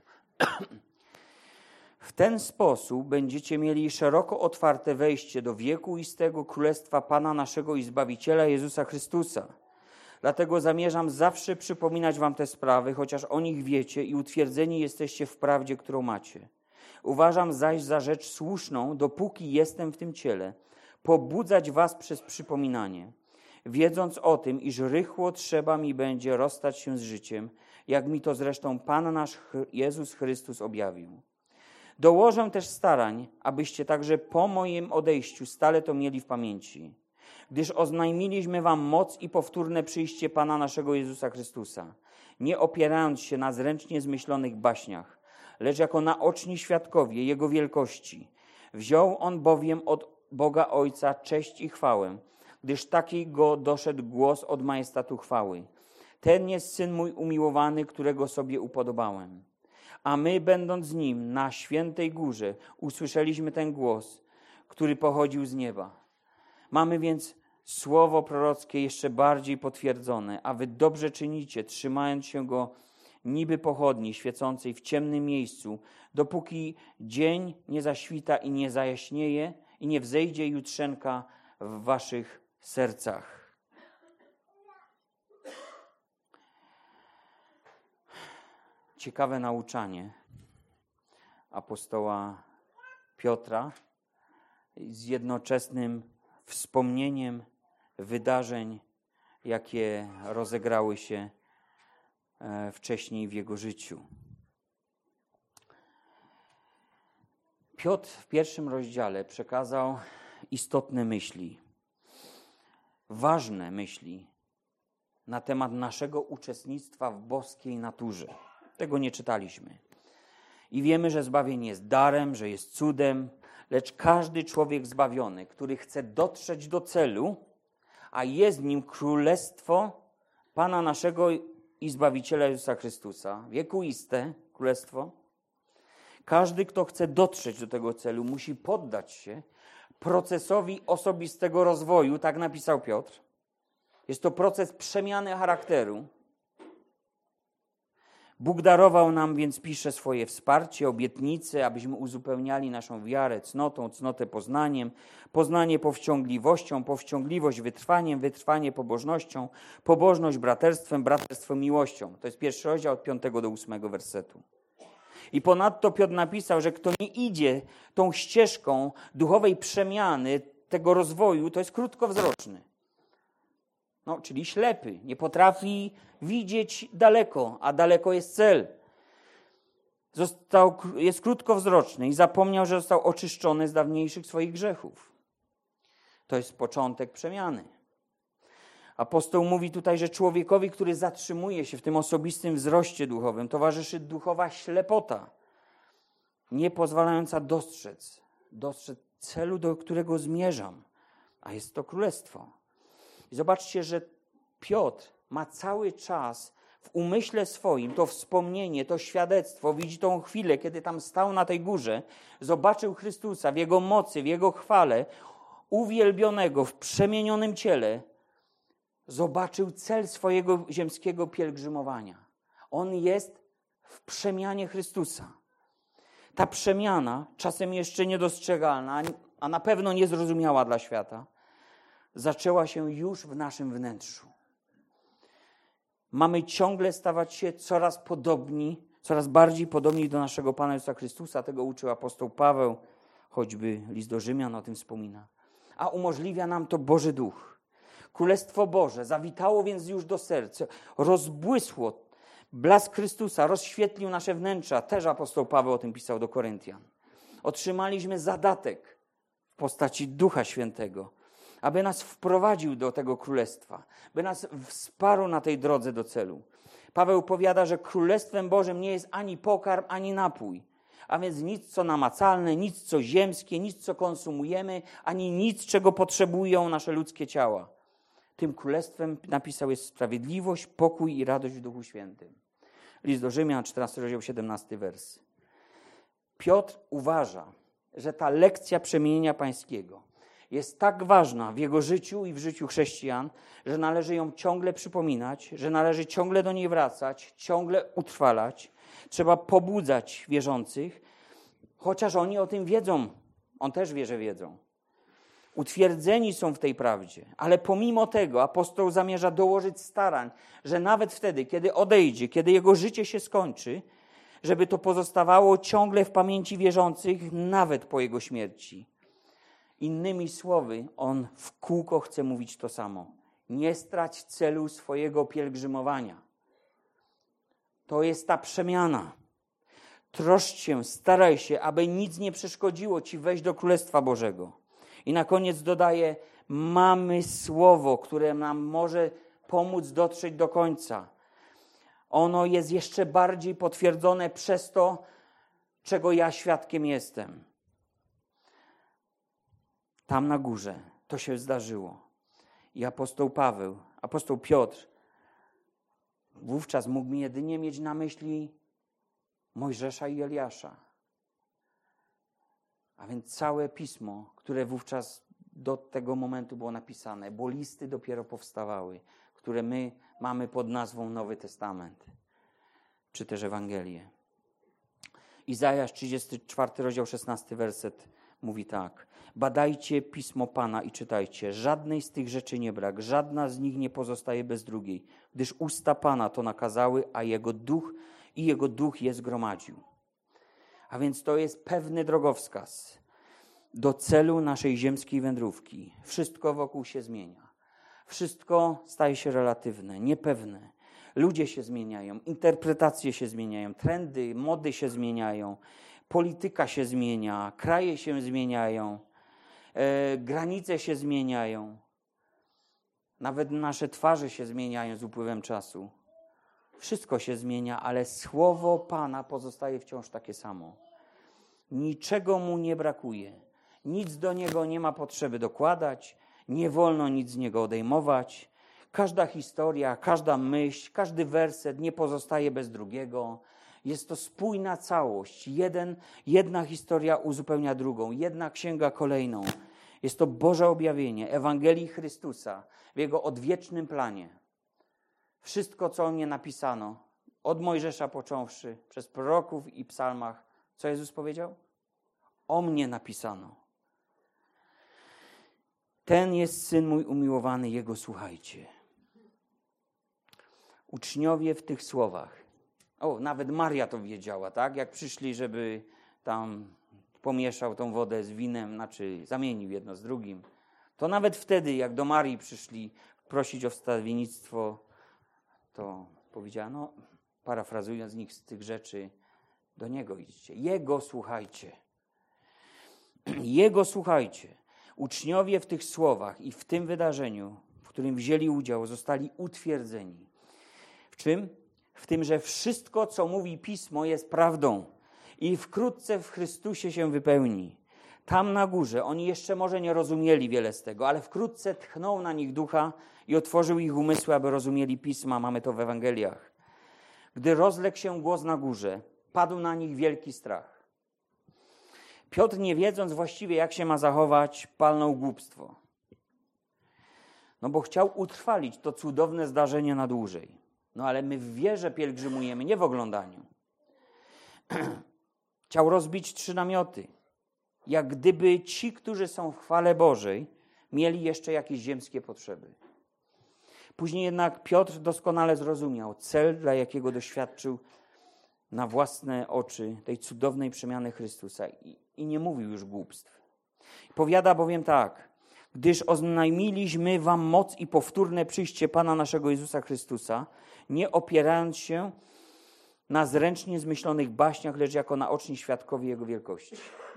Speaker 1: W ten sposób będziecie mieli szeroko otwarte wejście do wiekuistego Królestwa Pana naszego i Zbawiciela Jezusa Chrystusa. Dlatego zamierzam zawsze przypominać wam te sprawy, chociaż o nich wiecie i utwierdzeni jesteście w prawdzie, którą macie. Uważam zaś za rzecz słuszną, dopóki jestem w tym ciele, pobudzać was przez przypominanie, wiedząc o tym, iż rychło trzeba mi będzie rozstać się z życiem, jak mi to zresztą Pan nasz Jezus Chrystus objawił. Dołożę też starań, abyście także po moim odejściu stale to mieli w pamięci, gdyż oznajmiliśmy wam moc i powtórne przyjście Pana naszego Jezusa Chrystusa, nie opierając się na zręcznie zmyślonych baśniach, lecz jako naoczni świadkowie Jego wielkości. Wziął On bowiem od Boga Ojca cześć i chwałę, gdyż taki go doszedł głos od majestatu chwały. Ten jest Syn mój umiłowany, którego sobie upodobałem. A my, będąc z Nim na świętej górze, usłyszeliśmy ten głos, który pochodził z nieba. Mamy więc słowo prorockie jeszcze bardziej potwierdzone, a wy dobrze czynicie, trzymając się go niby pochodni świecącej w ciemnym miejscu, dopóki dzień nie zaświta i nie zajaśnieje i nie wzejdzie jutrzenka w waszych sercach. Ciekawe nauczanie apostoła Piotra z jednoczesnym wspomnieniem wydarzeń, jakie rozegrały się wcześniej w jego życiu. Piotr w pierwszym rozdziale przekazał istotne myśli, ważne myśli na temat naszego uczestnictwa w boskiej naturze. Tego nie czytaliśmy. I wiemy, że zbawienie jest darem, że jest cudem, lecz każdy człowiek zbawiony, który chce dotrzeć do celu, a jest nim królestwo Pana naszego i Zbawiciela Jezusa Chrystusa, wiekuiste królestwo, każdy, kto chce dotrzeć do tego celu, musi poddać się procesowi osobistego rozwoju, tak napisał Piotr. Jest to proces przemiany charakteru. Bóg darował nam, więc pisze, swoje wsparcie, obietnice, abyśmy uzupełniali naszą wiarę cnotą, cnotę poznaniem, poznanie powściągliwością, powściągliwość wytrwaniem, wytrwanie pobożnością, pobożność braterstwem, braterstwo miłością. To jest pierwszy rozdział od piątego do ósmego wersetu. I ponadto Piotr napisał, że kto nie idzie tą ścieżką duchowej przemiany, tego rozwoju, to jest krótkowzroczny. No, czyli ślepy, nie potrafi widzieć daleko, a daleko jest cel. Został, jest krótkowzroczny i zapomniał, że został oczyszczony z dawniejszych swoich grzechów. To jest początek przemiany. Apostoł mówi tutaj, że człowiekowi, który zatrzymuje się w tym osobistym wzroście duchowym, towarzyszy duchowa ślepota, nie pozwalająca dostrzec, dostrzec celu, do którego zmierzam, a jest to królestwo. I zobaczcie, że Piotr ma cały czas w umyśle swoim to wspomnienie, to świadectwo, widzi tą chwilę, kiedy tam stał na tej górze, zobaczył Chrystusa w Jego mocy, w Jego chwale, uwielbionego w przemienionym ciele, zobaczył cel swojego ziemskiego pielgrzymowania. On jest w przemianie Chrystusa. Ta przemiana, czasem jeszcze niedostrzegalna, a na pewno niezrozumiała dla świata, zaczęła się już w naszym wnętrzu. Mamy ciągle stawać się coraz podobni, coraz bardziej podobni do naszego Pana Jezusa Chrystusa. Tego uczył apostoł Paweł, choćby list do Rzymian o tym wspomina. A umożliwia nam to Boży Duch. Królestwo Boże zawitało więc już do serca, rozbłysło. Blask Chrystusa rozświetlił nasze wnętrza. Też apostoł Paweł o tym pisał do Koryntian. Otrzymaliśmy zadatek w postaci Ducha Świętego, aby nas wprowadził do tego królestwa, by nas wsparł na tej drodze do celu. Paweł powiada, że Królestwem Bożym nie jest ani pokarm, ani napój, a więc nic, co namacalne, nic, co ziemskie, nic, co konsumujemy, ani nic, czego potrzebują nasze ludzkie ciała. Tym królestwem, napisał, jest sprawiedliwość, pokój i radość w Duchu Świętym. List do Rzymian, czternasty rozdział, siedemnasty wers. Piotr uważa, że ta lekcja przemienienia pańskiego jest tak ważna w jego życiu i w życiu chrześcijan, że należy ją ciągle przypominać, że należy ciągle do niej wracać, ciągle utrwalać. Trzeba pobudzać wierzących, chociaż oni o tym wiedzą. On też wie, że wiedzą. Utwierdzeni są w tej prawdzie, ale pomimo tego apostoł zamierza dołożyć starań, że nawet wtedy, kiedy odejdzie, kiedy jego życie się skończy, żeby to pozostawało ciągle w pamięci wierzących, nawet po jego śmierci. Innymi słowy, on w kółko chce mówić to samo. Nie strać celu swojego pielgrzymowania. To jest ta przemiana. Troszcz się, staraj się, aby nic nie przeszkodziło ci wejść do Królestwa Bożego. I na koniec dodaje, mamy słowo, które nam może pomóc dotrzeć do końca. Ono jest jeszcze bardziej potwierdzone przez to, czego ja świadkiem jestem. Tam na górze to się zdarzyło. I apostoł Paweł, apostoł Piotr wówczas mógł jedynie mieć na myśli Mojżesza i Eliasza. A więc całe pismo, które wówczas do tego momentu było napisane, bo listy dopiero powstawały, które my mamy pod nazwą Nowy Testament, czy też Ewangelię. Izajasz trzydziesty czwarty rozdział, szesnasty werset mówi tak. Badajcie pismo Pana i czytajcie. Żadnej z tych rzeczy nie brak, żadna z nich nie pozostaje bez drugiej, gdyż usta Pana to nakazały, a Jego duch i Jego duch je zgromadził. A więc to jest pewny drogowskaz do celu naszej ziemskiej wędrówki. Wszystko wokół się zmienia. Wszystko staje się relatywne, niepewne. Ludzie się zmieniają, interpretacje się zmieniają, trendy, mody się zmieniają, polityka się zmienia, kraje się zmieniają, e, granice się zmieniają. Nawet nasze twarze się zmieniają z upływem czasu. Wszystko się zmienia, ale słowo Pana pozostaje wciąż takie samo. Niczego mu nie brakuje. Nic do niego nie ma potrzeby dokładać. Nie wolno nic z niego odejmować. Każda historia, każda myśl, każdy werset nie pozostaje bez drugiego. Jest to spójna całość. Jeden, jedna historia uzupełnia drugą. Jedna księga kolejną. Jest to Boże objawienie Ewangelii Chrystusa w Jego odwiecznym planie. Wszystko, co o mnie napisano, od Mojżesza począwszy, przez proroków i psalmach, co Jezus powiedział? O mnie napisano. Ten jest Syn mój umiłowany, Jego słuchajcie. Uczniowie w tych słowach, o, nawet Maria to wiedziała, tak? Jak przyszli, żeby tam pomieszał tą wodę z winem, znaczy zamienił jedno z drugim, to nawet wtedy, jak do Marii przyszli prosić o wstawiennictwo, to powiedziała, no, parafrazując z nich z tych rzeczy, do Niego idźcie. Jego słuchajcie. Jego słuchajcie. Uczniowie w tych słowach i w tym wydarzeniu, w którym wzięli udział, zostali utwierdzeni. W czym? W tym, że wszystko, co mówi Pismo, jest prawdą i wkrótce w Chrystusie się wypełni. Tam na górze oni jeszcze może nie rozumieli wiele z tego, ale wkrótce tchnął na nich ducha i otworzył ich umysły, aby rozumieli Pisma. Mamy to w Ewangeliach. Gdy rozległ się głos na górze, padł na nich wielki strach. Piotr, nie wiedząc właściwie, jak się ma zachować, palnął głupstwo. No bo chciał utrwalić to cudowne zdarzenie na dłużej. No ale my w wierze pielgrzymujemy, nie w oglądaniu. Chciał rozbić trzy namioty. Jak gdyby ci, którzy są w chwale Bożej, mieli jeszcze jakieś ziemskie potrzeby. Później jednak Piotr doskonale zrozumiał cel, dla jakiego doświadczył na własne oczy tej cudownej przemiany Chrystusa i, i nie mówił już głupstw. Powiada bowiem tak: gdyż oznajmiliśmy wam moc i powtórne przyjście Pana naszego Jezusa Chrystusa, nie opierając się na zręcznie zmyślonych baśniach, lecz jako naoczni świadkowie Jego wielkości.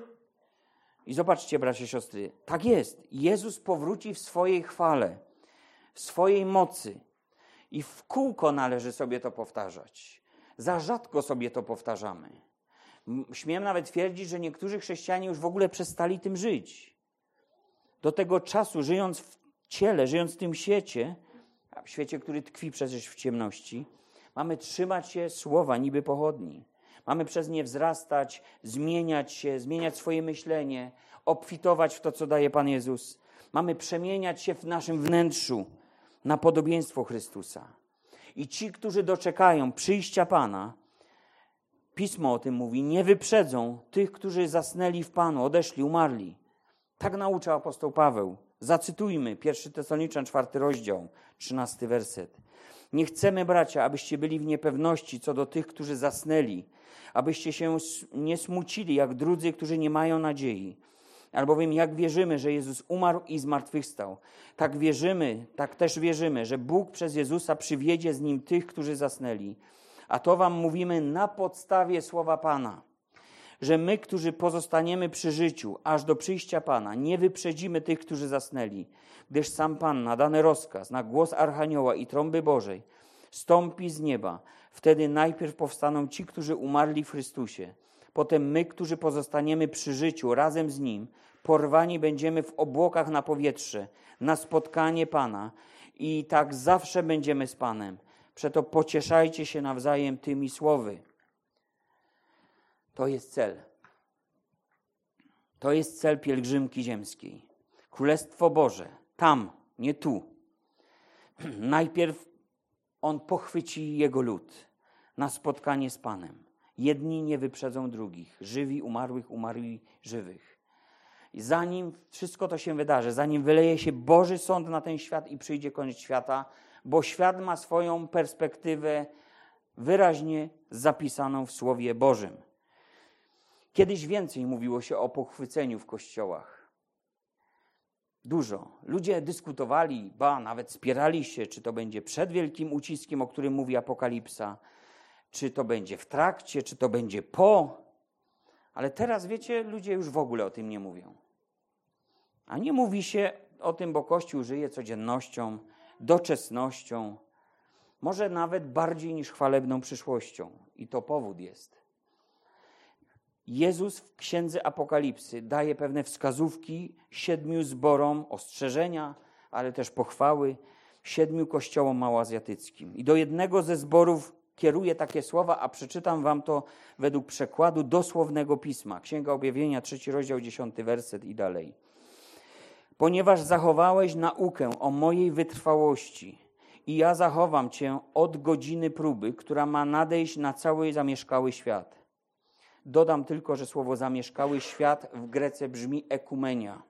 Speaker 1: I zobaczcie, bracia i siostry, tak jest. Jezus powróci w swojej chwale, w swojej mocy i w kółko należy sobie to powtarzać. Za rzadko sobie to powtarzamy. Śmiem nawet twierdzić, że niektórzy chrześcijanie już w ogóle przestali tym żyć. Do tego czasu, żyjąc w ciele, żyjąc w tym świecie, a w świecie, który tkwi przecież w ciemności, mamy trzymać się słowa niby pochodni. Mamy przez nie wzrastać, zmieniać się, zmieniać swoje myślenie, obfitować w to, co daje Pan Jezus. Mamy przemieniać się w naszym wnętrzu na podobieństwo Chrystusa. I ci, którzy doczekają przyjścia Pana, Pismo o tym mówi, nie wyprzedzą tych, którzy zasnęli w Panu, odeszli, umarli. Tak nauczał apostoł Paweł. Zacytujmy pierwszy Tesaloniczan, czwarty rozdział, trzynasty werset. Nie chcemy, bracia, abyście byli w niepewności co do tych, którzy zasnęli, abyście się nie smucili jak drudzy, którzy nie mają nadziei. Albowiem jak wierzymy, że Jezus umarł i zmartwychwstał, tak wierzymy, tak też wierzymy, że Bóg przez Jezusa przywiedzie z Nim tych, którzy zasnęli. A to wam mówimy na podstawie słowa Pana, że my, którzy pozostaniemy przy życiu aż do przyjścia Pana, nie wyprzedzimy tych, którzy zasnęli, gdyż sam Pan na dany rozkaz, na głos Archanioła i trąby Bożej stąpi z nieba. Wtedy najpierw powstaną ci, którzy umarli w Chrystusie. Potem my, którzy pozostaniemy przy życiu razem z Nim, porwani będziemy w obłokach na powietrze, na spotkanie Pana i tak zawsze będziemy z Panem. Przeto pocieszajcie się nawzajem tymi słowy. To jest cel. To jest cel pielgrzymki ziemskiej. Królestwo Boże. Tam, nie tu. Najpierw On pochwyci Jego lud na spotkanie z Panem. Jedni nie wyprzedzą drugich. Żywi, umarłych, umarli, żywych. I zanim wszystko to się wydarzy, zanim wyleje się Boży sąd na ten świat i przyjdzie koniec świata, bo świat ma swoją perspektywę wyraźnie zapisaną w Słowie Bożym. Kiedyś więcej mówiło się o pochwyceniu w kościołach. Dużo. Ludzie dyskutowali, ba, nawet spierali się, czy to będzie przed wielkim uciskiem, o którym mówi Apokalipsa, czy to będzie w trakcie, czy to będzie po. Ale teraz, wiecie, ludzie już w ogóle o tym nie mówią. A nie mówi się o tym, bo Kościół żyje codziennością, doczesnością, może nawet bardziej niż chwalebną przyszłością. I to powód jest. Jezus w Księdze Apokalipsy daje pewne wskazówki siedmiu zborom, ostrzeżenia, ale też pochwały siedmiu kościołom małoazjatyckim. I do jednego ze zborów kieruje takie słowa, a przeczytam wam to według przekładu dosłownego Pisma. Księga Objawienia, trzeci rozdział, dziesiąty werset i dalej. Ponieważ zachowałeś naukę o mojej wytrwałości i ja zachowam cię od godziny próby, która ma nadejść na cały zamieszkały świat. Dodam tylko, że słowo zamieszkały świat w Grece brzmi ekumenia,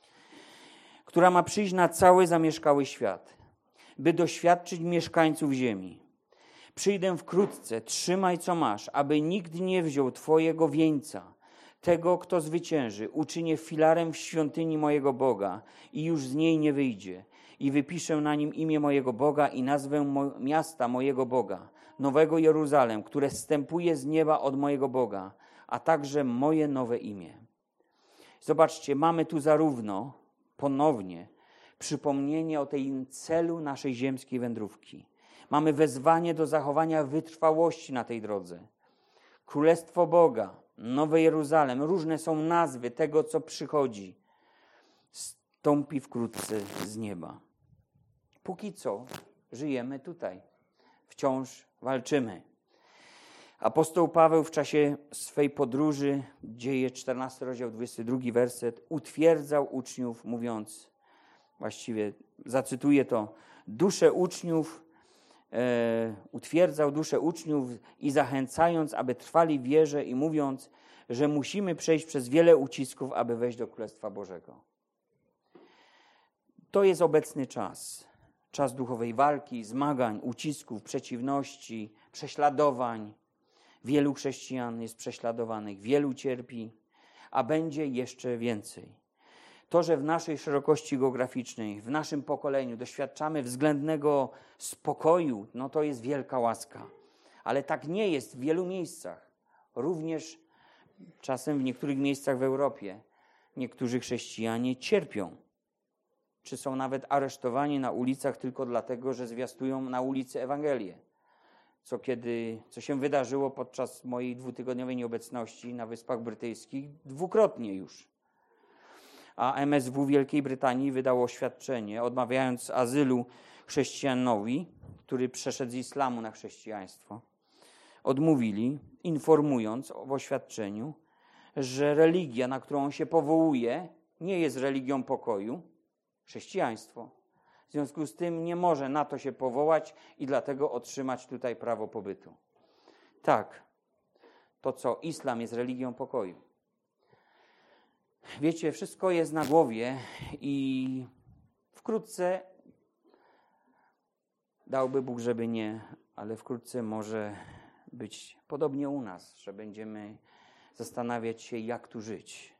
Speaker 1: która ma przyjść na cały zamieszkały świat, by doświadczyć mieszkańców ziemi. Przyjdę wkrótce, trzymaj co masz, aby nikt nie wziął twojego wieńca. Tego, kto zwycięży, uczynię filarem w świątyni mojego Boga i już z niej nie wyjdzie. I wypiszę na nim imię mojego Boga i nazwę mo- miasta mojego Boga, Nowego Jeruzalem, które zstępuje z nieba od mojego Boga, a także moje nowe imię. Zobaczcie, mamy tu zarówno ponownie przypomnienie o tej celu naszej ziemskiej wędrówki. Mamy wezwanie do zachowania wytrwałości na tej drodze. Królestwo Boga, Nowy Jeruzalem, różne są nazwy tego, co przychodzi. Stąpi wkrótce z nieba. Póki co żyjemy tutaj. Wciąż walczymy. Apostoł Paweł w czasie swej podróży, Dzieje czternasty rozdział, dwudziesty drugi werset, utwierdzał uczniów, mówiąc: właściwie zacytuję to, dusze uczniów, e, utwierdzał dusze uczniów i zachęcając, aby trwali w wierze i mówiąc, że musimy przejść przez wiele ucisków, aby wejść do Królestwa Bożego. To jest obecny czas. Czas duchowej walki, zmagań, ucisków, przeciwności, prześladowań. Wielu chrześcijan jest prześladowanych, wielu cierpi, a będzie jeszcze więcej. To, że w naszej szerokości geograficznej, w naszym pokoleniu doświadczamy względnego spokoju, no to jest wielka łaska. Ale tak nie jest w wielu miejscach. Również czasem w niektórych miejscach w Europie niektórzy chrześcijanie cierpią. Czy są nawet aresztowani na ulicach tylko dlatego, że zwiastują na ulicy Ewangelię. Co, kiedy, co się wydarzyło podczas mojej dwutygodniowej nieobecności na Wyspach Brytyjskich dwukrotnie już. A M S W Wielkiej Brytanii wydało oświadczenie, odmawiając azylu chrześcijanowi, który przeszedł z islamu na chrześcijaństwo. Odmówili, informując w oświadczeniu, że religia, na którą on się powołuje, nie jest religią pokoju, chrześcijaństwo. W związku z tym nie może na to się powołać i dlatego otrzymać tutaj prawo pobytu. Tak, to co, islam jest religią pokoju. Wiecie, wszystko jest na głowie i wkrótce, dałby Bóg, żeby nie, ale wkrótce może być podobnie u nas, że będziemy zastanawiać się, jak tu żyć.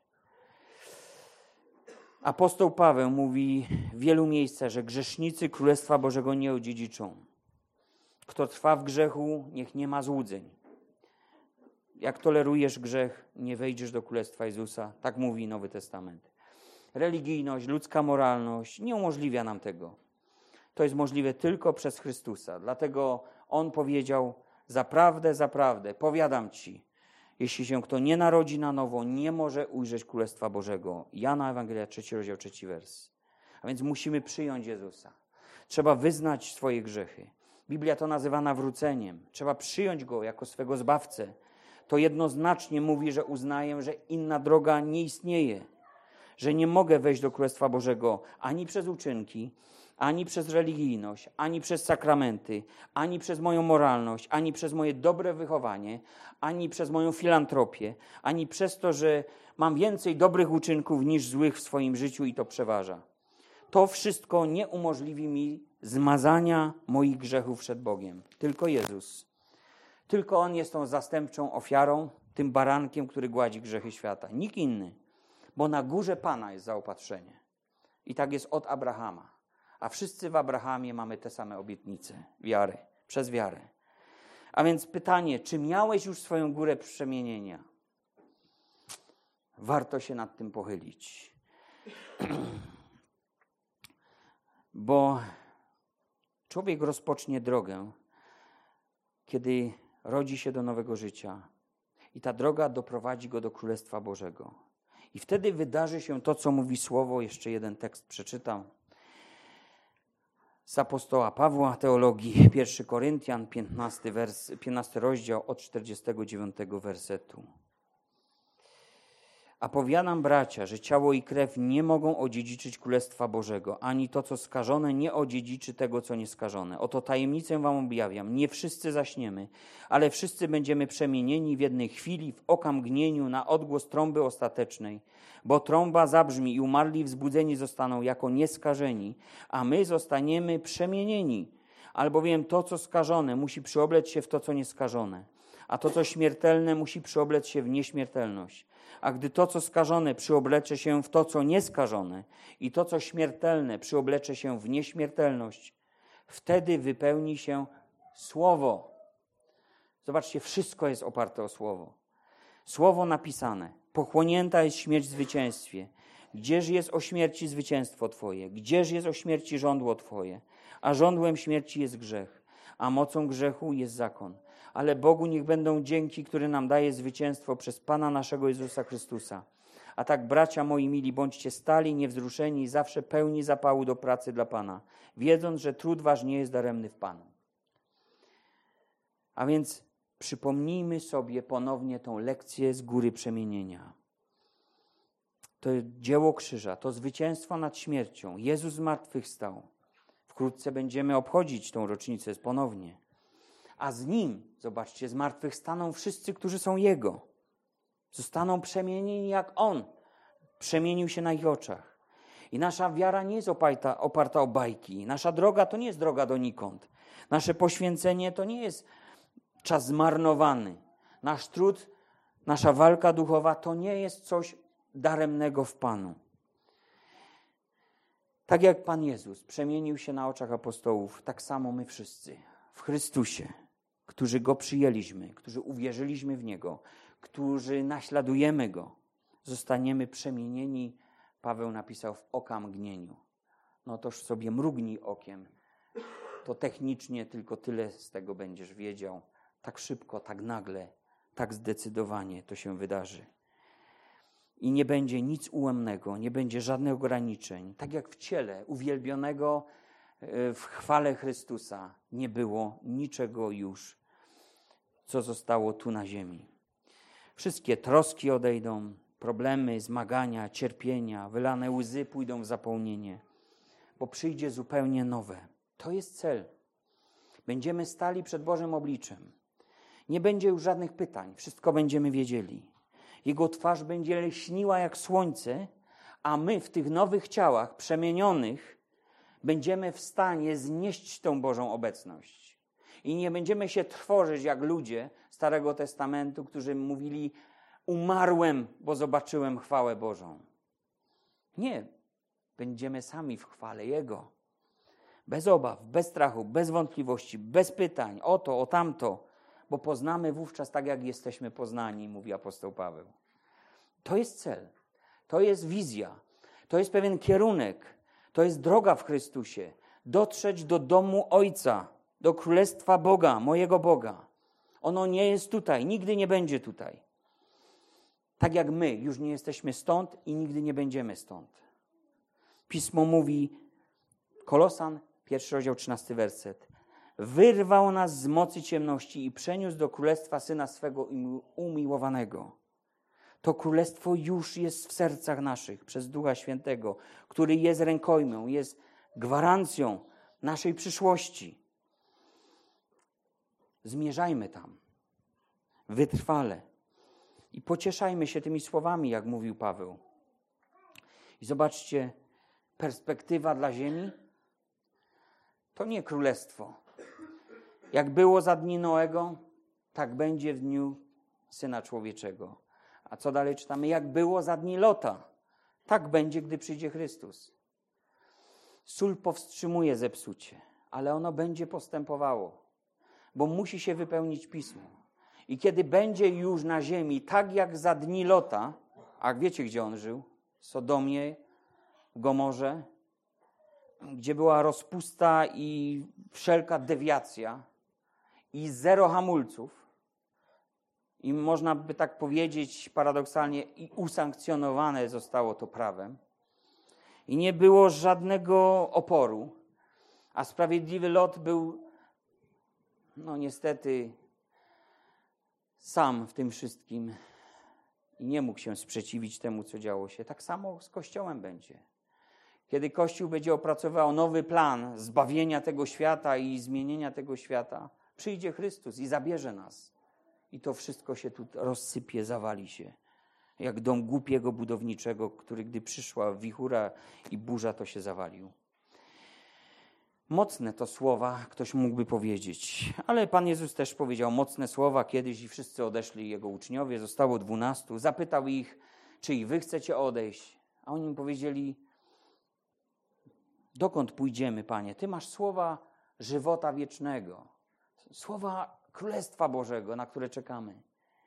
Speaker 1: Apostoł Paweł mówi w wielu miejscach, że grzesznicy Królestwa Bożego nie odziedziczą. Kto trwa w grzechu, niech nie ma złudzeń. Jak tolerujesz grzech, nie wejdziesz do Królestwa Jezusa. Tak mówi Nowy Testament. Religijność, ludzka moralność nie umożliwia nam tego. To jest możliwe tylko przez Chrystusa. Dlatego On powiedział, zaprawdę, zaprawdę, powiadam ci, jeśli się kto nie narodzi na nowo, nie może ujrzeć Królestwa Bożego. Jana Ewangelia, trzeci rozdział, trzeci wers. A więc musimy przyjąć Jezusa. Trzeba wyznać swoje grzechy. Biblia to nazywa nawróceniem. Trzeba przyjąć Go jako swego Zbawcę. To jednoznacznie mówi, że uznaję, że inna droga nie istnieje. Że nie mogę wejść do Królestwa Bożego ani przez uczynki, ani przez religijność, ani przez sakramenty, ani przez moją moralność, ani przez moje dobre wychowanie, ani przez moją filantropię, ani przez to, że mam więcej dobrych uczynków niż złych w swoim życiu i to przeważa. To wszystko nie umożliwi mi zmazania moich grzechów przed Bogiem. Tylko Jezus. Tylko On jest tą zastępczą ofiarą, tym barankiem, który gładzi grzechy świata. Nikt inny, bo na górze Pana jest zaopatrzenie. I tak jest od Abrahama. A wszyscy w Abrahamie mamy te same obietnice wiary, przez wiarę. A więc pytanie, czy miałeś już swoją górę przemienienia? Warto się nad tym pochylić. Bo człowiek rozpocznie drogę, kiedy rodzi się do nowego życia i ta droga doprowadzi go do Królestwa Bożego. I wtedy wydarzy się to, co mówi Słowo. Jeszcze jeden tekst przeczytam. Z apostoła Pawła, teologii, pierwszy Koryntian, piętnasty, wers, piętnasty rozdział od czterdziestego dziewiątego wersetu. A powiadam, bracia, że ciało i krew nie mogą odziedziczyć Królestwa Bożego, ani to, co skażone, nie odziedziczy tego, co nieskażone. Oto tajemnicę wam objawiam. Nie wszyscy zaśniemy, ale wszyscy będziemy przemienieni w jednej chwili, w okamgnieniu, na odgłos trąby ostatecznej. Bo trąba zabrzmi i umarli wzbudzeni zostaną jako nieskażeni, a my zostaniemy przemienieni. Albowiem to, co skażone, musi przyoblec się w to, co nieskażone, a to, co śmiertelne, musi przyoblec się w nieśmiertelność. A gdy to, co skażone, przyoblecze się w to, co nieskażone i to, co śmiertelne, przyoblecze się w nieśmiertelność, wtedy wypełni się Słowo. Zobaczcie, wszystko jest oparte o Słowo. Słowo napisane. Pochłonięta jest śmierć w zwycięstwie. Gdzież jest o śmierci zwycięstwo Twoje? Gdzież jest o śmierci żądło Twoje? A żądłem śmierci jest grzech, a mocą grzechu jest zakon. Ale Bogu niech będą dzięki, który nam daje zwycięstwo przez Pana naszego Jezusa Chrystusa. A tak, bracia moi mili, bądźcie stali, niewzruszeni i zawsze pełni zapału do pracy dla Pana, wiedząc, że trud wasz nie jest daremny w Panu. A więc przypomnijmy sobie ponownie tą lekcję z góry przemienienia. To dzieło krzyża, to zwycięstwo nad śmiercią. Jezus zmartwychwstał. Wkrótce będziemy obchodzić tą rocznicę ponownie. A z Nim, zobaczcie, zmartwychwstaną wszyscy, którzy są Jego. Zostaną przemienieni jak On przemienił się na ich oczach. I nasza wiara nie jest oparta, oparta o bajki. Nasza droga to nie jest droga donikąd. Nasze poświęcenie to nie jest czas zmarnowany. Nasz trud, nasza walka duchowa to nie jest coś daremnego w Panu. Tak jak Pan Jezus przemienił się na oczach apostołów, tak samo my wszyscy w Chrystusie, którzy Go przyjęliśmy, którzy uwierzyliśmy w Niego, którzy naśladujemy Go, zostaniemy przemienieni, Paweł napisał, w okamgnieniu. No toż sobie mrugnij okiem, to technicznie tylko tyle z tego będziesz wiedział. Tak szybko, tak nagle, tak zdecydowanie to się wydarzy. I nie będzie nic ułomnego, nie będzie żadnych ograniczeń. Tak jak w ciele uwielbionego w chwale Chrystusa nie było niczego już, co zostało tu na ziemi. Wszystkie troski odejdą, problemy, zmagania, cierpienia, wylane łzy pójdą w zapomnienie, bo przyjdzie zupełnie nowe. To jest cel. Będziemy stali przed Bożym obliczem. Nie będzie już żadnych pytań, wszystko będziemy wiedzieli. Jego twarz będzie lśniła jak słońce, a my w tych nowych ciałach przemienionych będziemy w stanie znieść tą Bożą obecność. I nie będziemy się trwożyć jak ludzie Starego Testamentu, którzy mówili: umarłem, bo zobaczyłem chwałę Bożą. Nie, będziemy sami w chwale Jego. Bez obaw, bez strachu, bez wątpliwości, bez pytań o to, o tamto, bo poznamy wówczas tak, jak jesteśmy poznani, mówi apostoł Paweł. To jest cel, to jest wizja, to jest pewien kierunek, to jest droga w Chrystusie. Dotrzeć do domu Ojca, do Królestwa Boga, mojego Boga. Ono nie jest tutaj, nigdy nie będzie tutaj. Tak jak my już nie jesteśmy stąd i nigdy nie będziemy stąd. Pismo mówi, Kolosan, pierwszy rozdział, trzynasty werset. Wyrwał nas z mocy ciemności i przeniósł do królestwa Syna swego umiłowanego. To królestwo już jest w sercach naszych przez Ducha Świętego, który jest rękojmią, jest gwarancją naszej przyszłości. Zmierzajmy tam, wytrwale i pocieszajmy się tymi słowami, jak mówił Paweł. I zobaczcie, perspektywa dla ziemi to nie królestwo. Jak było za dni Noego, tak będzie w dniu Syna Człowieczego. A co dalej czytamy? Jak było za dni Lota, tak będzie, gdy przyjdzie Chrystus. Sól powstrzymuje zepsucie, ale ono będzie postępowało, bo musi się wypełnić Pismo. I kiedy będzie już na ziemi, tak jak za dni Lota, a wiecie, gdzie on żył? W Sodomie, w Gomorze, gdzie była rozpusta i wszelka dewiacja i zero hamulców. I można by tak powiedzieć paradoksalnie, i usankcjonowane zostało to prawem. I nie było żadnego oporu, a sprawiedliwy Lot był, no niestety, sam w tym wszystkim i nie mógł się sprzeciwić temu, co działo się. Tak samo z Kościołem będzie. Kiedy Kościół będzie opracował nowy plan zbawienia tego świata i zmienienia tego świata, przyjdzie Chrystus i zabierze nas. I to wszystko się tu rozsypie, zawali się. Jak dom głupiego budowniczego, który gdy przyszła wichura i burza, to się zawalił. Mocne to słowa, ktoś mógłby powiedzieć. Ale Pan Jezus też powiedział mocne słowa kiedyś i wszyscy odeszli, Jego uczniowie. Zostało dwunastu. Zapytał ich, czy i wy chcecie odejść? A oni mu powiedzieli, dokąd pójdziemy, Panie? Ty masz słowa żywota wiecznego. Słowa Królestwa Bożego, na które czekamy.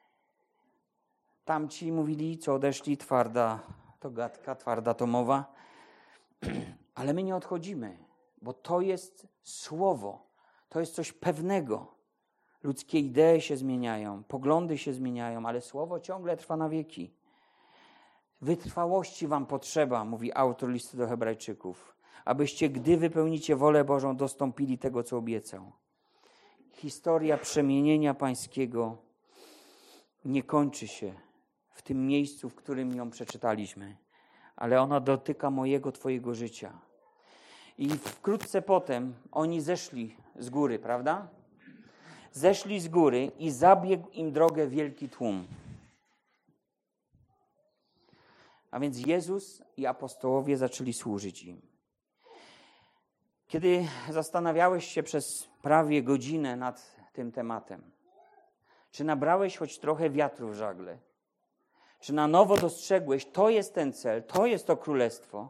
Speaker 1: Tamci mówili, co odeszli, twarda to gadka, twarda to mowa. Ale my nie odchodzimy, bo to jest słowo. To jest coś pewnego. Ludzkie idee się zmieniają, poglądy się zmieniają, ale słowo ciągle trwa na wieki. Wytrwałości wam potrzeba, mówi autor listu do Hebrajczyków, abyście, gdy wypełnicie wolę Bożą, dostąpili tego, co obiecał. Historia przemienienia pańskiego nie kończy się w tym miejscu, w którym ją przeczytaliśmy. ale ono dotyka mojego, twojego życia. I wkrótce potem oni zeszli z góry, prawda? Zeszli z góry i zabiegł im drogę wielki tłum. A więc Jezus i apostołowie zaczęli służyć im. Kiedy zastanawiałeś się przez prawie godzinę nad tym tematem, czy nabrałeś choć trochę wiatru w żagle? Czy na nowo dostrzegłeś, to jest ten cel, to jest to królestwo?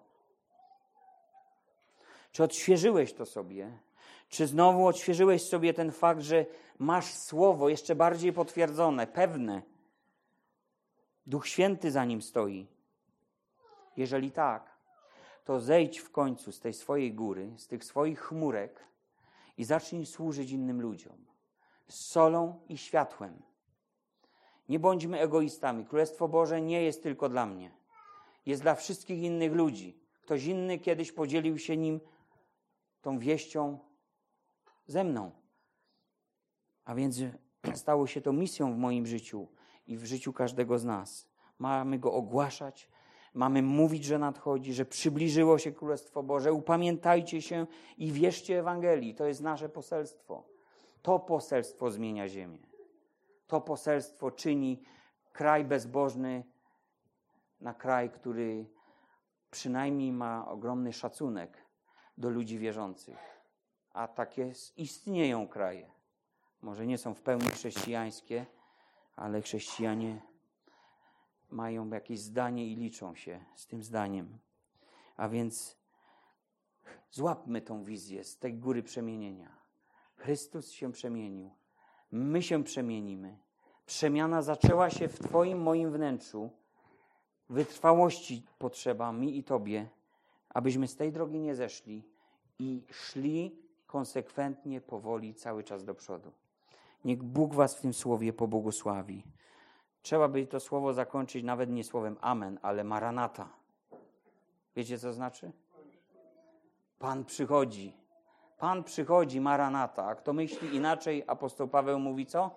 Speaker 1: Czy odświeżyłeś to sobie? Czy znowu odświeżyłeś sobie ten fakt, że masz słowo jeszcze bardziej potwierdzone, pewne? Duch Święty za nim stoi. Jeżeli tak, to zejdź w końcu z tej swojej góry, z tych swoich chmurek i zacznij służyć innym ludziom. Z solą i światłem. Nie bądźmy egoistami. Królestwo Boże nie jest tylko dla mnie. Jest dla wszystkich innych ludzi. Ktoś inny kiedyś podzielił się nim, tą wieścią ze mną. A więc stało się to misją w moim życiu i w życiu każdego z nas. Mamy go ogłaszać, mamy mówić, że nadchodzi, że przybliżyło się Królestwo Boże. Upamiętajcie się i wierzcie Ewangelii. To jest nasze poselstwo. To poselstwo zmienia ziemię. To poselstwo czyni kraj bezbożny na kraj, który przynajmniej ma ogromny szacunek do ludzi wierzących. A takie istnieją kraje. Może nie są w pełni chrześcijańskie, ale chrześcijanie mają jakieś zdanie i liczą się z tym zdaniem. A więc złapmy tą wizję z tej góry przemienienia. Chrystus się przemienił. My się przemienimy. Przemiana zaczęła się w Twoim, moim wnętrzu. Wytrwałości potrzeba mi i Tobie, abyśmy z tej drogi nie zeszli i szli konsekwentnie, powoli, cały czas do przodu. Niech Bóg was w tym słowie pobłogosławi. Trzeba by to słowo zakończyć nawet nie słowem amen, ale maranata. Wiecie, co znaczy? Pan przychodzi. Pan przychodzi, maranata. A kto myśli inaczej, apostoł Paweł mówi co?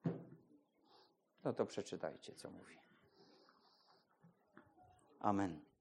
Speaker 1: No to przeczytajcie, co mówi. Amen.